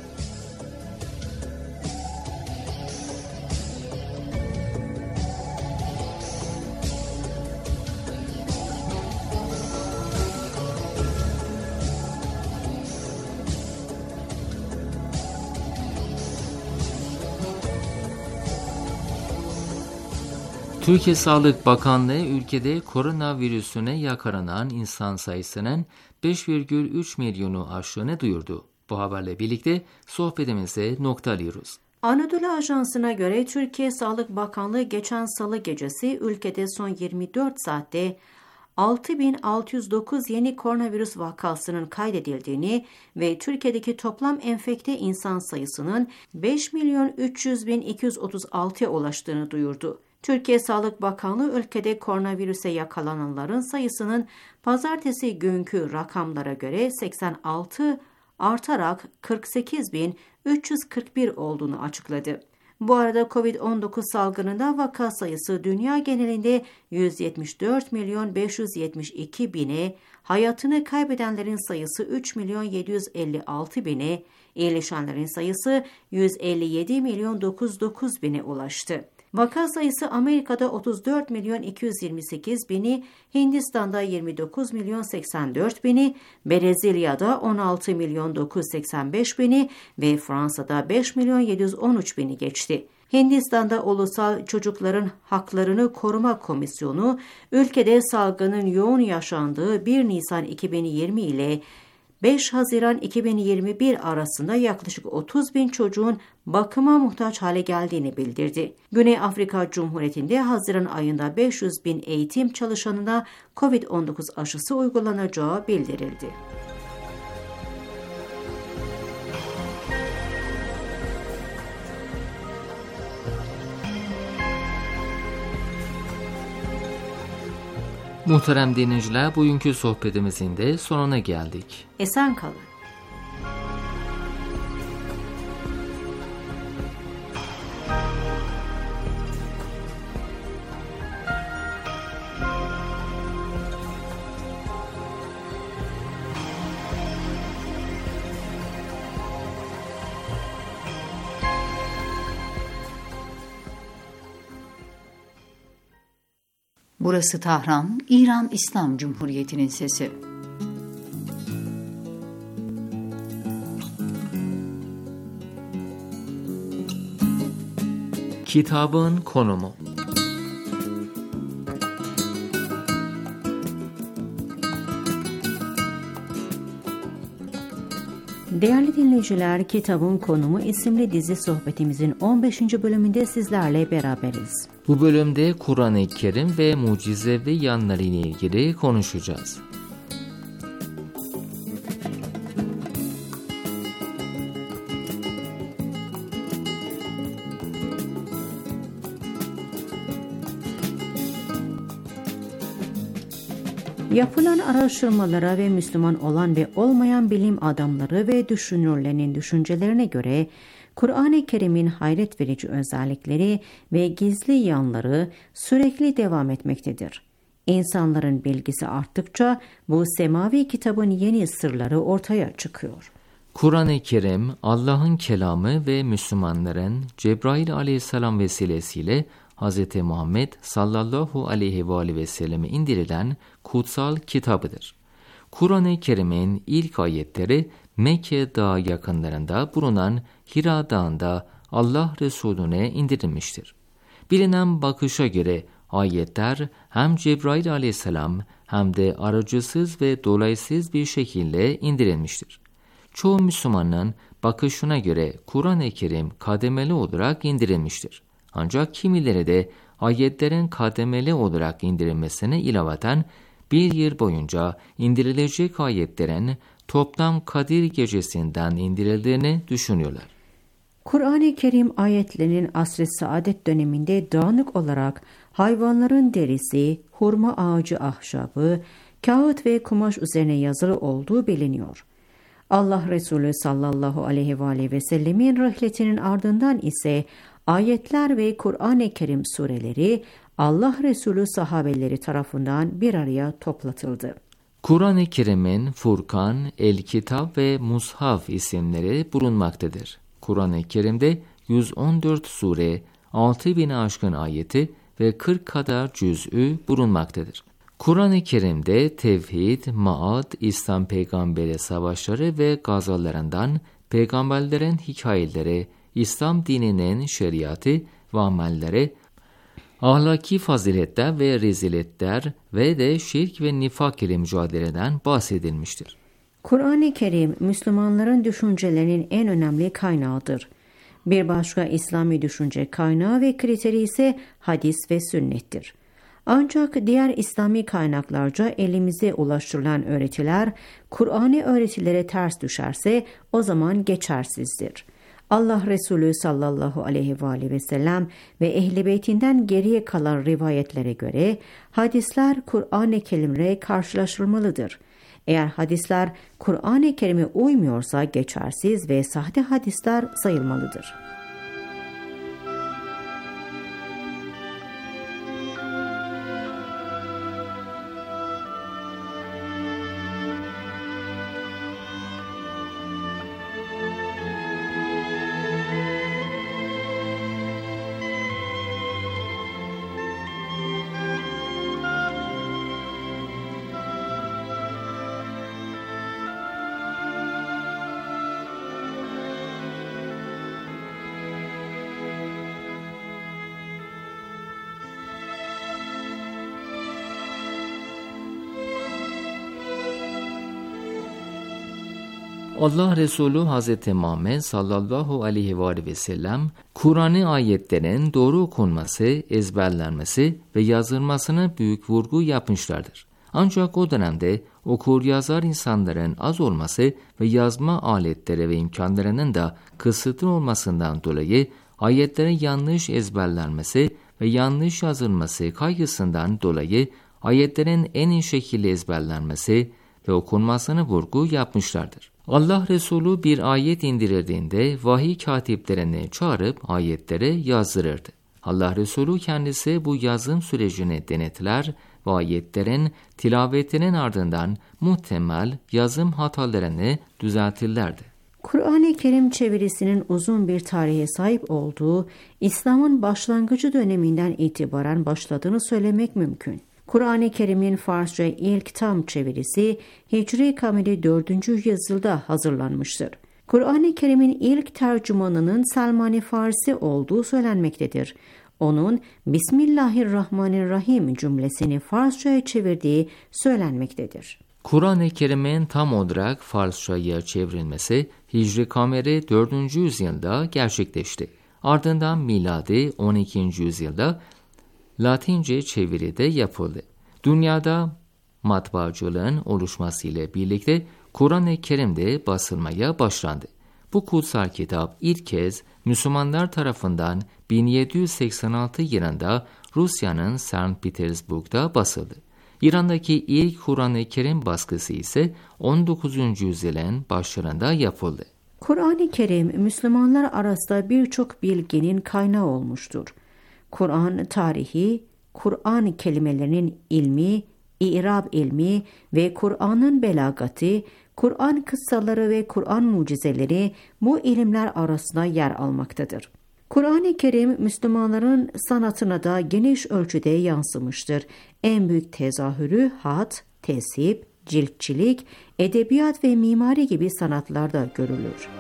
Türkiye Sağlık Bakanlığı ülkede koronavirüsüne yakalanan insan sayısının beş virgül üç milyonu aştığını duyurdu. Bu haberle birlikte sohbetimize noktalıyoruz. Anadolu Ajansı'na göre Türkiye Sağlık Bakanlığı geçen salı gecesi ülkede son yirmi dört saatte altı bin altı yüz dokuz yeni koronavirüs vakasının kaydedildiğini ve Türkiye'deki toplam enfekte insan sayısının beş milyon üç yüz bin iki yüz otuz altıya ulaştığını duyurdu. Türkiye Sağlık Bakanlığı ülkede koronavirüse yakalananların sayısının pazartesi günkü rakamlara göre seksen altı artarak kırk sekiz bin üç yüz kırk bir olduğunu açıkladı. Bu arada kovid on dokuz salgınında vaka sayısı dünya genelinde yüz yetmiş dört milyon beş yüz yetmiş iki bine, hayatını kaybedenlerin sayısı üç milyon yedi yüz elli altı bine, iyileşenlerin sayısı yüz elli yedi milyon dokuz yüz dokuz bine ulaştı. Vaka sayısı Amerika'da otuz dört milyon iki yüz yirmi sekiz bini, Hindistan'da yirmi dokuz milyon seksen dört bini, Brezilya'da on altı milyon dokuz yüz seksen beş bini ve Fransa'da beş milyon yedi yüz on üç bini geçti. Hindistan'da Ulusal Çocukların Haklarını Koruma Komisyonu, ülkede salgının yoğun yaşandığı bir Nisan iki bin yirmi ile beş Haziran iki bin yirmi bir arasında yaklaşık otuz bin çocuğun bakıma muhtaç hale geldiğini bildirdi. Güney Afrika Cumhuriyeti'nde Haziran ayında beş yüz bin eğitim çalışanına kovid on dokuz aşısı uygulanacağı bildirildi. Muhterem dinleyiciler, bugünkü sohbetimizin de sonuna geldik. Esen kalın. Burası Tahran, İran İslam Cumhuriyeti'nin sesi. Kitabın konumu. Değerli dinleyiciler, Kitabın Konumu isimli dizi sohbetimizin on beşinci bölümünde sizlerle beraberiz. Bu bölümde Kur'an-ı Kerim ve mucizevi yanları ile ilgili konuşacağız. Yapılan araştırmalara ve Müslüman olan ve olmayan bilim adamları ve düşünürlerinin düşüncelerine göre Kur'an-ı Kerim'in hayret verici özellikleri ve gizli yanları sürekli devam etmektedir. İnsanların bilgisi arttıkça bu semavi kitabın yeni sırları ortaya çıkıyor. Kur'an-ı Kerim, Allah'ın kelamı ve Müslümanların Cebrail aleyhisselam vesilesiyle Hz. Muhammed sallallahu aleyhi ve aleyhi ve selleme indirilen kutsal kitabıdır. Kur'an-ı Kerim'in ilk ayetleri Mekke dağı yakınlarında bulunan Hira Dağı'nda Allah Resulüne indirilmiştir. Bilinen bakışa göre ayetler hem Cebrail aleyhisselam hem de aracısız ve dolaysız bir şekilde indirilmiştir. Çoğu Müslümanın bakışına göre Kur'an-ı Kerim kademeli olarak indirilmiştir. Ancak kimileri de ayetlerin kademeli olarak indirilmesine ilaveten bir yıl boyunca indirilecek ayetlerin toplam Kadir Gecesi'nden indirildiğini düşünüyorlar. Kur'an-ı Kerim ayetlerinin asr-ı saadet döneminde dağınık olarak hayvanların derisi, hurma ağacı ahşabı, kağıt ve kumaş üzerine yazılı olduğu biliniyor. Allah Resulü sallallahu aleyhi ve aleyhi ve sellemin rihletinin ardından ise ayetler ve Kur'an-ı Kerim sureleri Allah Resulü sahabeleri tarafından bir araya toplatıldı. Kur'an-ı Kerim'in Furkan, El-Kitap ve Mushaf isimleri bulunmaktadır. Kur'an-ı Kerim'de yüz on dört sure, altı bin aşkın ayeti ve kırk kadar cüz'ü bulunmaktadır. Kur'an-ı Kerim'de tevhid, maad, İslam peygamberi savaşları ve gazalarından peygamberlerin hikayeleri, İslam dininin şeriatı ve amelleri, ahlaki faziletler ve reziletler ve de şirk ve nifak ile mücadeleden bahsedilmiştir. Kur'an-ı Kerim, Müslümanların düşüncelerinin en önemli kaynağıdır. Bir başka İslami düşünce kaynağı ve kriteri ise hadis ve sünnettir. Ancak diğer İslami kaynaklarca elimize ulaştırılan öğretiler, Kur'an'ı öğretilere ters düşerse o zaman geçersizdir. Allah Resulü sallallahu aleyhi ve aleyhi ve sellem ve Ehl-i Beytinden geriye kalan rivayetlere göre hadisler Kur'an-ı Kerim'le karşılaştırılmalıdır. Eğer hadisler Kur'an-ı Kerim'e uymuyorsa geçersiz ve sahte hadisler sayılmalıdır. Allah Resulü Hazreti Muhammed sallallahu aleyhi ve aleyhi ve sellem Kur'an-ı ayetlerin doğru okunması, ezberlenmesi ve yazılmasına büyük vurgu yapmışlardır. Ancak o dönemde okur yazar insanların az olması ve yazma aletleri ve imkanlarının da kısıtlı olmasından dolayı ayetlerin yanlış ezberlenmesi ve yanlış yazılması kaygısından dolayı ayetlerin en iyi şekilde ezberlenmesi ve okunmasına vurgu yapmışlardır. Allah Resulü bir ayet indirildiğinde vahiy katiplerini çağırıp ayetlere yazdırırdı. Allah Resulü kendisi bu yazım sürecini denetler ve ayetlerin tilavetinin ardından muhtemel yazım hatalarını düzeltirlerdi. Kur'an-ı Kerim çevirisinin uzun bir tarihe sahip olduğu, İslam'ın başlangıcı döneminden itibaren başladığını söylemek mümkün. Kur'an-ı Kerim'in Farsça ilk tam çevirisi Hicri Kameri dördüncü yüzyılda hazırlanmıştır. Kur'an-ı Kerim'in ilk tercümanının Selman-ı Farsi olduğu söylenmektedir. Onun Bismillahirrahmanirrahim cümlesini Farsça'ya çevirdiği söylenmektedir. Kur'an-ı Kerim'in tam olarak Farsça'ya çevrilmesi Hicri Kameri dördüncü yüzyılda gerçekleşti. Ardından miladi on ikinci yüzyılda Latince çeviri de yapıldı. Dünyada matbaacılığın oluşmasıyla birlikte Kur'an-ı Kerim de basılmaya başlandı. Bu kutsal kitap ilk kez Müslümanlar tarafından bin yedi yüz seksen altı yılında Rusya'nın Sankt Petersburg'da basıldı. İran'daki ilk Kur'an-ı Kerim baskısı ise on dokuzuncu yüzyılın başlarında yapıldı. Kur'an-ı Kerim Müslümanlar arasında birçok bilginin kaynağı olmuştur. Kur'an tarihi, Kur'an kelimelerinin ilmi, İrab ilmi ve Kur'an'ın belagatı, Kur'an kıssaları ve Kur'an mucizeleri bu ilimler arasında yer almaktadır. Kur'an-ı Kerim Müslümanların sanatına da geniş ölçüde yansımıştır. En büyük tezahürü hat, tesip, ciltçilik, edebiyat ve mimari gibi sanatlarda görülür.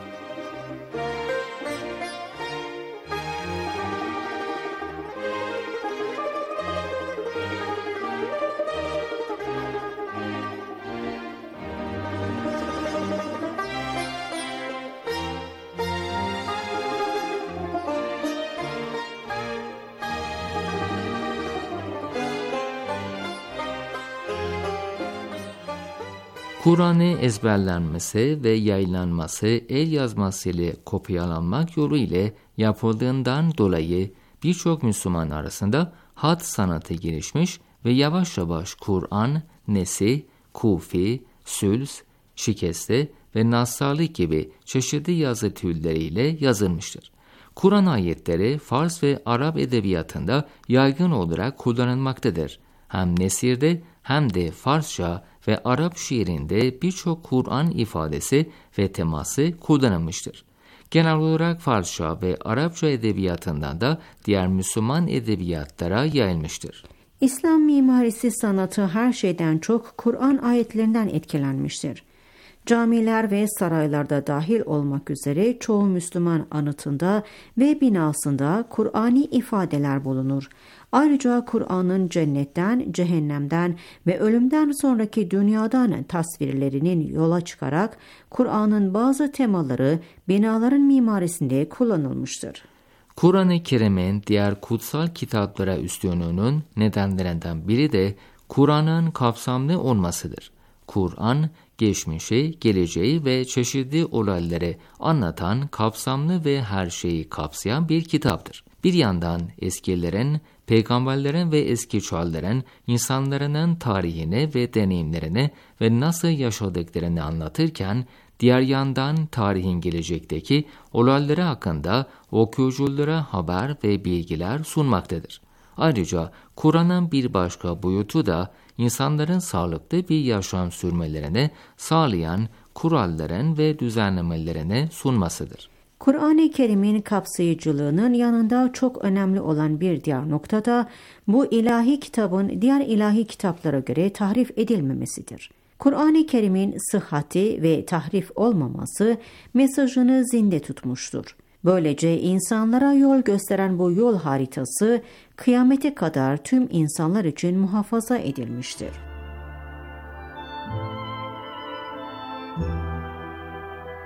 Kur'an'ı ezberlenmesi ve yayınlanması el yazması ile kopyalanmak yolu ile yapıldığından dolayı birçok Müslüman arasında hat sanatı gelişmiş ve yavaş yavaş Kur'an, Nesih, Kufi, Süls, Şikeste ve Nassalik gibi çeşitli yazı türleriyle yazılmıştır. Kur'an ayetleri Fars ve Arap edebiyatında yaygın olarak kullanılmaktadır. Hem Nesir'de hem de Farsça ve Arap şiirinde birçok Kur'an ifadesi ve teması kullanılmıştır. Genel olarak Farsça ve Arapça edebiyatından da diğer Müslüman edebiyatlara yayılmıştır. İslam mimarisi sanatı her şeyden çok Kur'an ayetlerinden etkilenmiştir. Camiler ve saraylarda dahil olmak üzere çoğu Müslüman anıtında ve binasında Kur'ani ifadeler bulunur. Ayrıca Kur'an'ın cennetten, cehennemden ve ölümden sonraki dünyadan tasvirlerinin yola çıkarak Kur'an'ın bazı temaları binaların mimarisinde kullanılmıştır. Kur'an-ı Kerim'in diğer kutsal kitaplara üstünlüğünün nedenlerinden biri de Kur'an'ın kapsamlı olmasıdır. Kur'an, geçmişi, geleceği ve çeşitli olayları anlatan kapsamlı ve her şeyi kapsayan bir kitaptır. Bir yandan eskilerin, peygamberlerin ve eski çağların insanların tarihini ve deneyimlerini ve nasıl yaşadıklarını anlatırken, diğer yandan tarihin gelecekteki olayları hakkında okuyuculara haber ve bilgiler sunmaktadır. Ayrıca Kur'an'ın bir başka boyutu da insanların sağlıklı bir yaşam sürmelerini sağlayan kuralların ve düzenlemelerini sunmasıdır. Kur'an-ı Kerim'in kapsayıcılığının yanında çok önemli olan bir diğer nokta da bu ilahi kitabın diğer ilahi kitaplara göre tahrif edilmemesidir. Kur'an-ı Kerim'in sıhhati ve tahrif olmaması mesajını zinde tutmuştur. Böylece insanlara yol gösteren bu yol haritası kıyamete kadar tüm insanlar için muhafaza edilmiştir.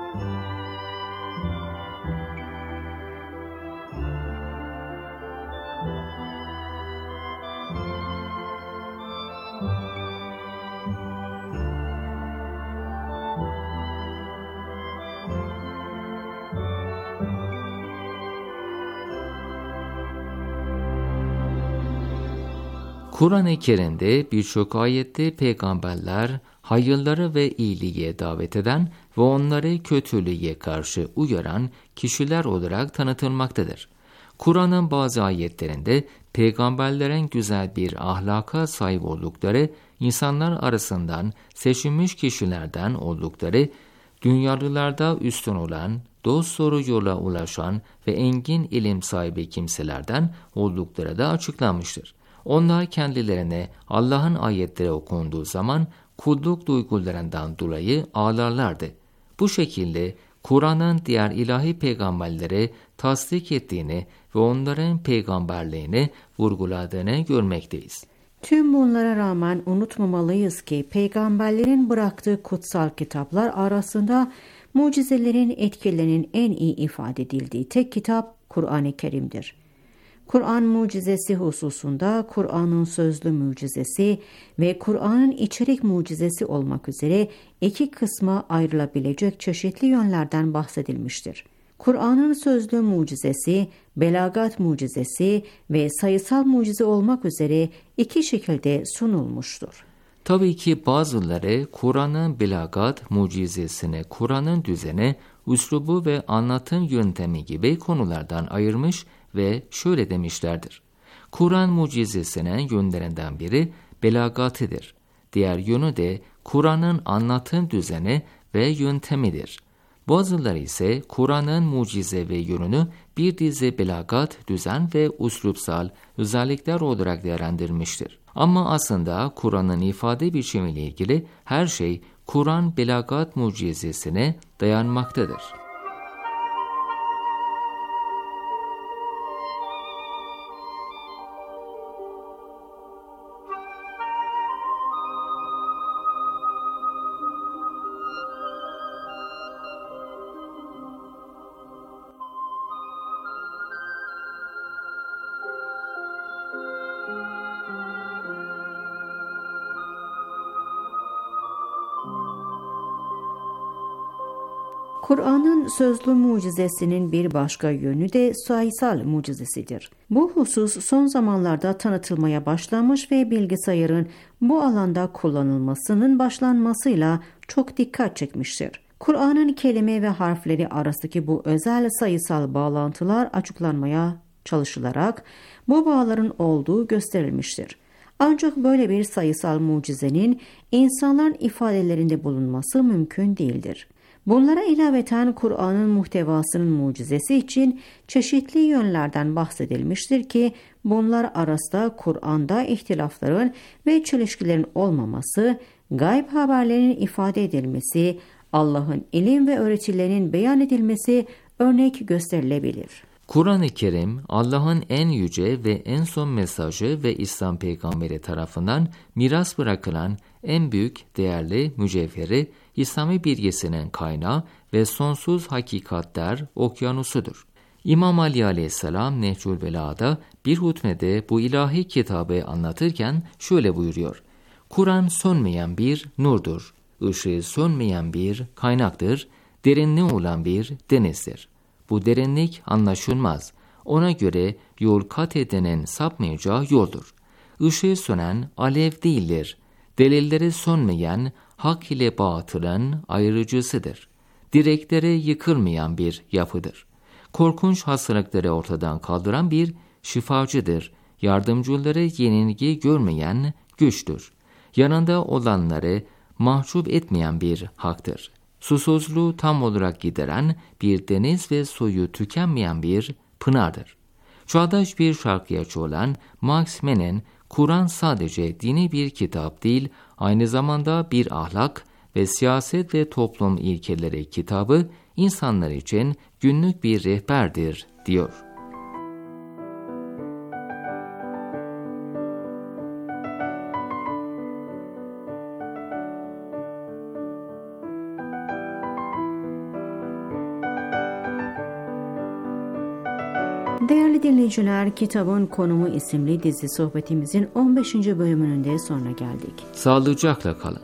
Kur'an-ı Kerim'de birçok ayette peygamberler hayırlara ve iyiliğe davet eden ve onları kötülüğe karşı uyaran kişiler olarak tanıtılmaktadır. Kur'an'ın bazı ayetlerinde peygamberlerin güzel bir ahlaka sahip oldukları, insanlar arasından seçilmiş kişilerden oldukları, dünyalılarda üstün olan, dosdoğru yola ulaşan ve engin ilim sahibi kimselerden oldukları da açıklanmıştır. Onlar kendilerine Allah'ın ayetleri okunduğu zaman kulluk duygularından dolayı ağlarlardı. Bu şekilde Kur'an'ın diğer ilahi peygamberleri tasdik ettiğini ve onların peygamberliğini vurguladığını görmekteyiz. Tüm bunlara rağmen unutmamalıyız ki peygamberlerin bıraktığı kutsal kitaplar arasında mucizelerin etkilerinin en iyi ifade edildiği tek kitap Kur'an-ı Kerim'dir. Kur'an mucizesi hususunda Kur'an'ın sözlü mucizesi ve Kur'an'ın içerik mucizesi olmak üzere iki kısma ayrılabilecek çeşitli yönlerden bahsedilmiştir. Kur'an'ın sözlü mucizesi, belagat mucizesi ve sayısal mucize olmak üzere iki şekilde sunulmuştur. Tabii ki bazıları Kur'an'ın belagat mucizesini Kur'an'ın düzeni, üslubu ve anlatım yöntemi gibi konulardan ayırmış ve şöyle demişlerdir. Kur'an mucizesinin yönlerinden biri belagatıdır. Diğer yönü de Kur'an'ın anlatım düzeni ve yöntemidir. Bazıları ise Kur'an'ın mucize ve yönünü bir dizi belagat, düzen ve üslupsal özellikler olarak değerlendirmiştir. Ama aslında Kur'an'ın ifade biçimiyle ilgili her şey Kur'an belagat mucizesine dayanmaktadır. Kur'an'ın sözlü mucizesinin bir başka yönü de sayısal mucizesidir. Bu husus son zamanlarda tanıtılmaya başlanmış ve bilgisayarın bu alanda kullanılmasının başlanmasıyla çok dikkat çekmiştir. Kur'an'ın kelime ve harfleri arasındaki bu özel sayısal bağlantılar açıklanmaya çalışılarak bu bağların olduğu gösterilmiştir. Ancak böyle bir sayısal mucizenin insanların ifadelerinde bulunması mümkün değildir. Bunlara ilaveten Kur'an'ın muhtevasının mucizesi için çeşitli yönlerden bahsedilmiştir ki bunlar arasında Kur'an'da ihtilafların ve çelişkilerin olmaması, gayb haberlerinin ifade edilmesi, Allah'ın ilim ve öğretilerinin beyan edilmesi örnek gösterilebilir. Kur'an-ı Kerim, Allah'ın en yüce ve en son mesajı ve İslam peygamberi tarafından miras bırakılan en büyük, değerli mücevheri, İslami bilgisinin kaynağı ve sonsuz hakikatler okyanusudur. İmam Ali aleyhisselam Nehcül Belaga'da bir hutbede bu ilahi kitabı anlatırken şöyle buyuruyor. Kur'an sönmeyen bir nurdur, ışığı sönmeyen bir kaynaktır, derinliği olan bir denizdir. Bu derinlik anlaşılmaz. Ona göre yol kat edenin sapmayacağı yoldur. Işığı sönen alev değildir. Delilleri sönmeyen hak ile batılın ayrıcısıdır. Direkleri yıkılmayan bir yapıdır. Korkunç hastalıkları ortadan kaldıran bir şifacıdır. Yardımcıları yenilgi görmeyen güçtür. Yanında olanları mahcup etmeyen bir haktır. Susuzluğu tam olarak gideren bir deniz ve suyu tükenmeyen bir pınardır. Çağdaş bir şarkıyacı olan Max Mann'in Kur'an sadece dini bir kitap değil, aynı zamanda bir ahlak ve siyaset ve toplum ilkeleri kitabı, insanlar için günlük bir rehberdir, diyor. Değerli dinleyiciler, Kitabın Konumu isimli dizi sohbetimizin on beşinci bölümünün de sonuna geldik. Sağlıcakla kalın.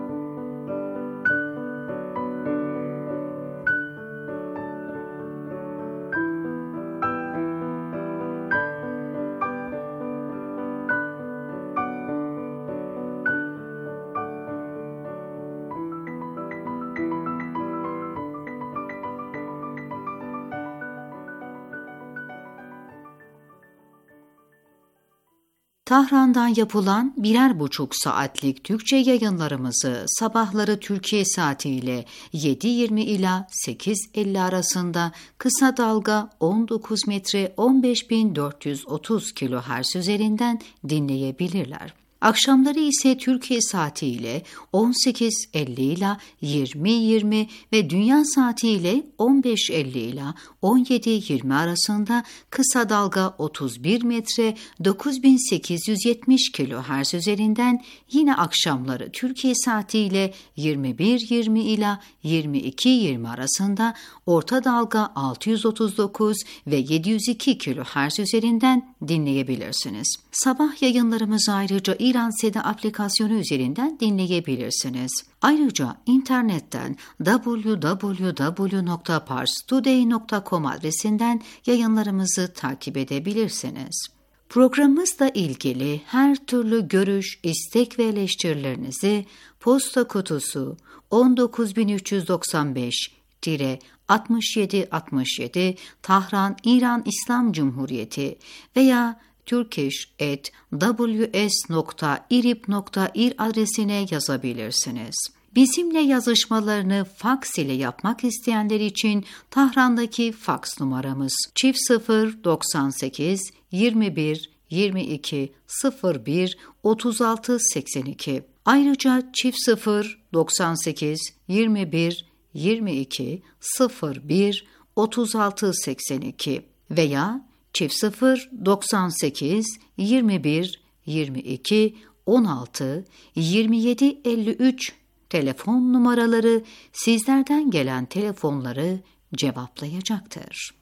Tahran'dan yapılan birer buçuk saatlik Türkçe yayınlarımızı sabahları Türkiye saatiyle yedi yirmi ila sekiz elli arasında kısa dalga on dokuz metre on beş bin dört yüz otuz kilohertz üzerinden dinleyebilirler. Akşamları ise Türkiye saatiyle on sekiz elli ila yirmi yirmi ve dünya saatiyle on beş elli ila on yedi yirmi arasında kısa dalga otuz bir metre dokuz bin sekiz yüz yetmiş kilohertz üzerinden yine akşamları Türkiye saatiyle yirmi bir yirmi ila yirmi iki yirmi arasında orta dalga altı yüz otuz dokuz ve yedi yüz iki kilohertz üzerinden dinleyebilirsiniz. Sabah yayınlarımızı ayrıca İran Seda aplikasyonu üzerinden dinleyebilirsiniz. Ayrıca internetten double-u double-u double-u nokta pars today nokta com adresinden yayınlarımızı takip edebilirsiniz. Programımızla ilgili her türlü görüş, istek ve eleştirilerinizi posta kutusu on dokuz bin üç yüz doksan beş altmış yedi altmış yedi Tahran İran İslam Cumhuriyeti veya turkish at w s nokta irib nokta ir adresine yazabilirsiniz. Bizimle yazışmalarını faks ile yapmak isteyenler için Tahran'daki faks numaramız çift sıfır doksan sekiz yirmi bir yirmi iki sıfır bir otuz altı seksen iki. Ayrıca çift sıfır doksan sekiz yirmi bir yirmi iki sıfır bir otuz altı seksen iki veya çift sıfır doksan sekiz yirmi bir yirmi iki on altı yirmi yedi elli üç telefon numaraları sizlerden gelen telefonları cevaplayacaktır.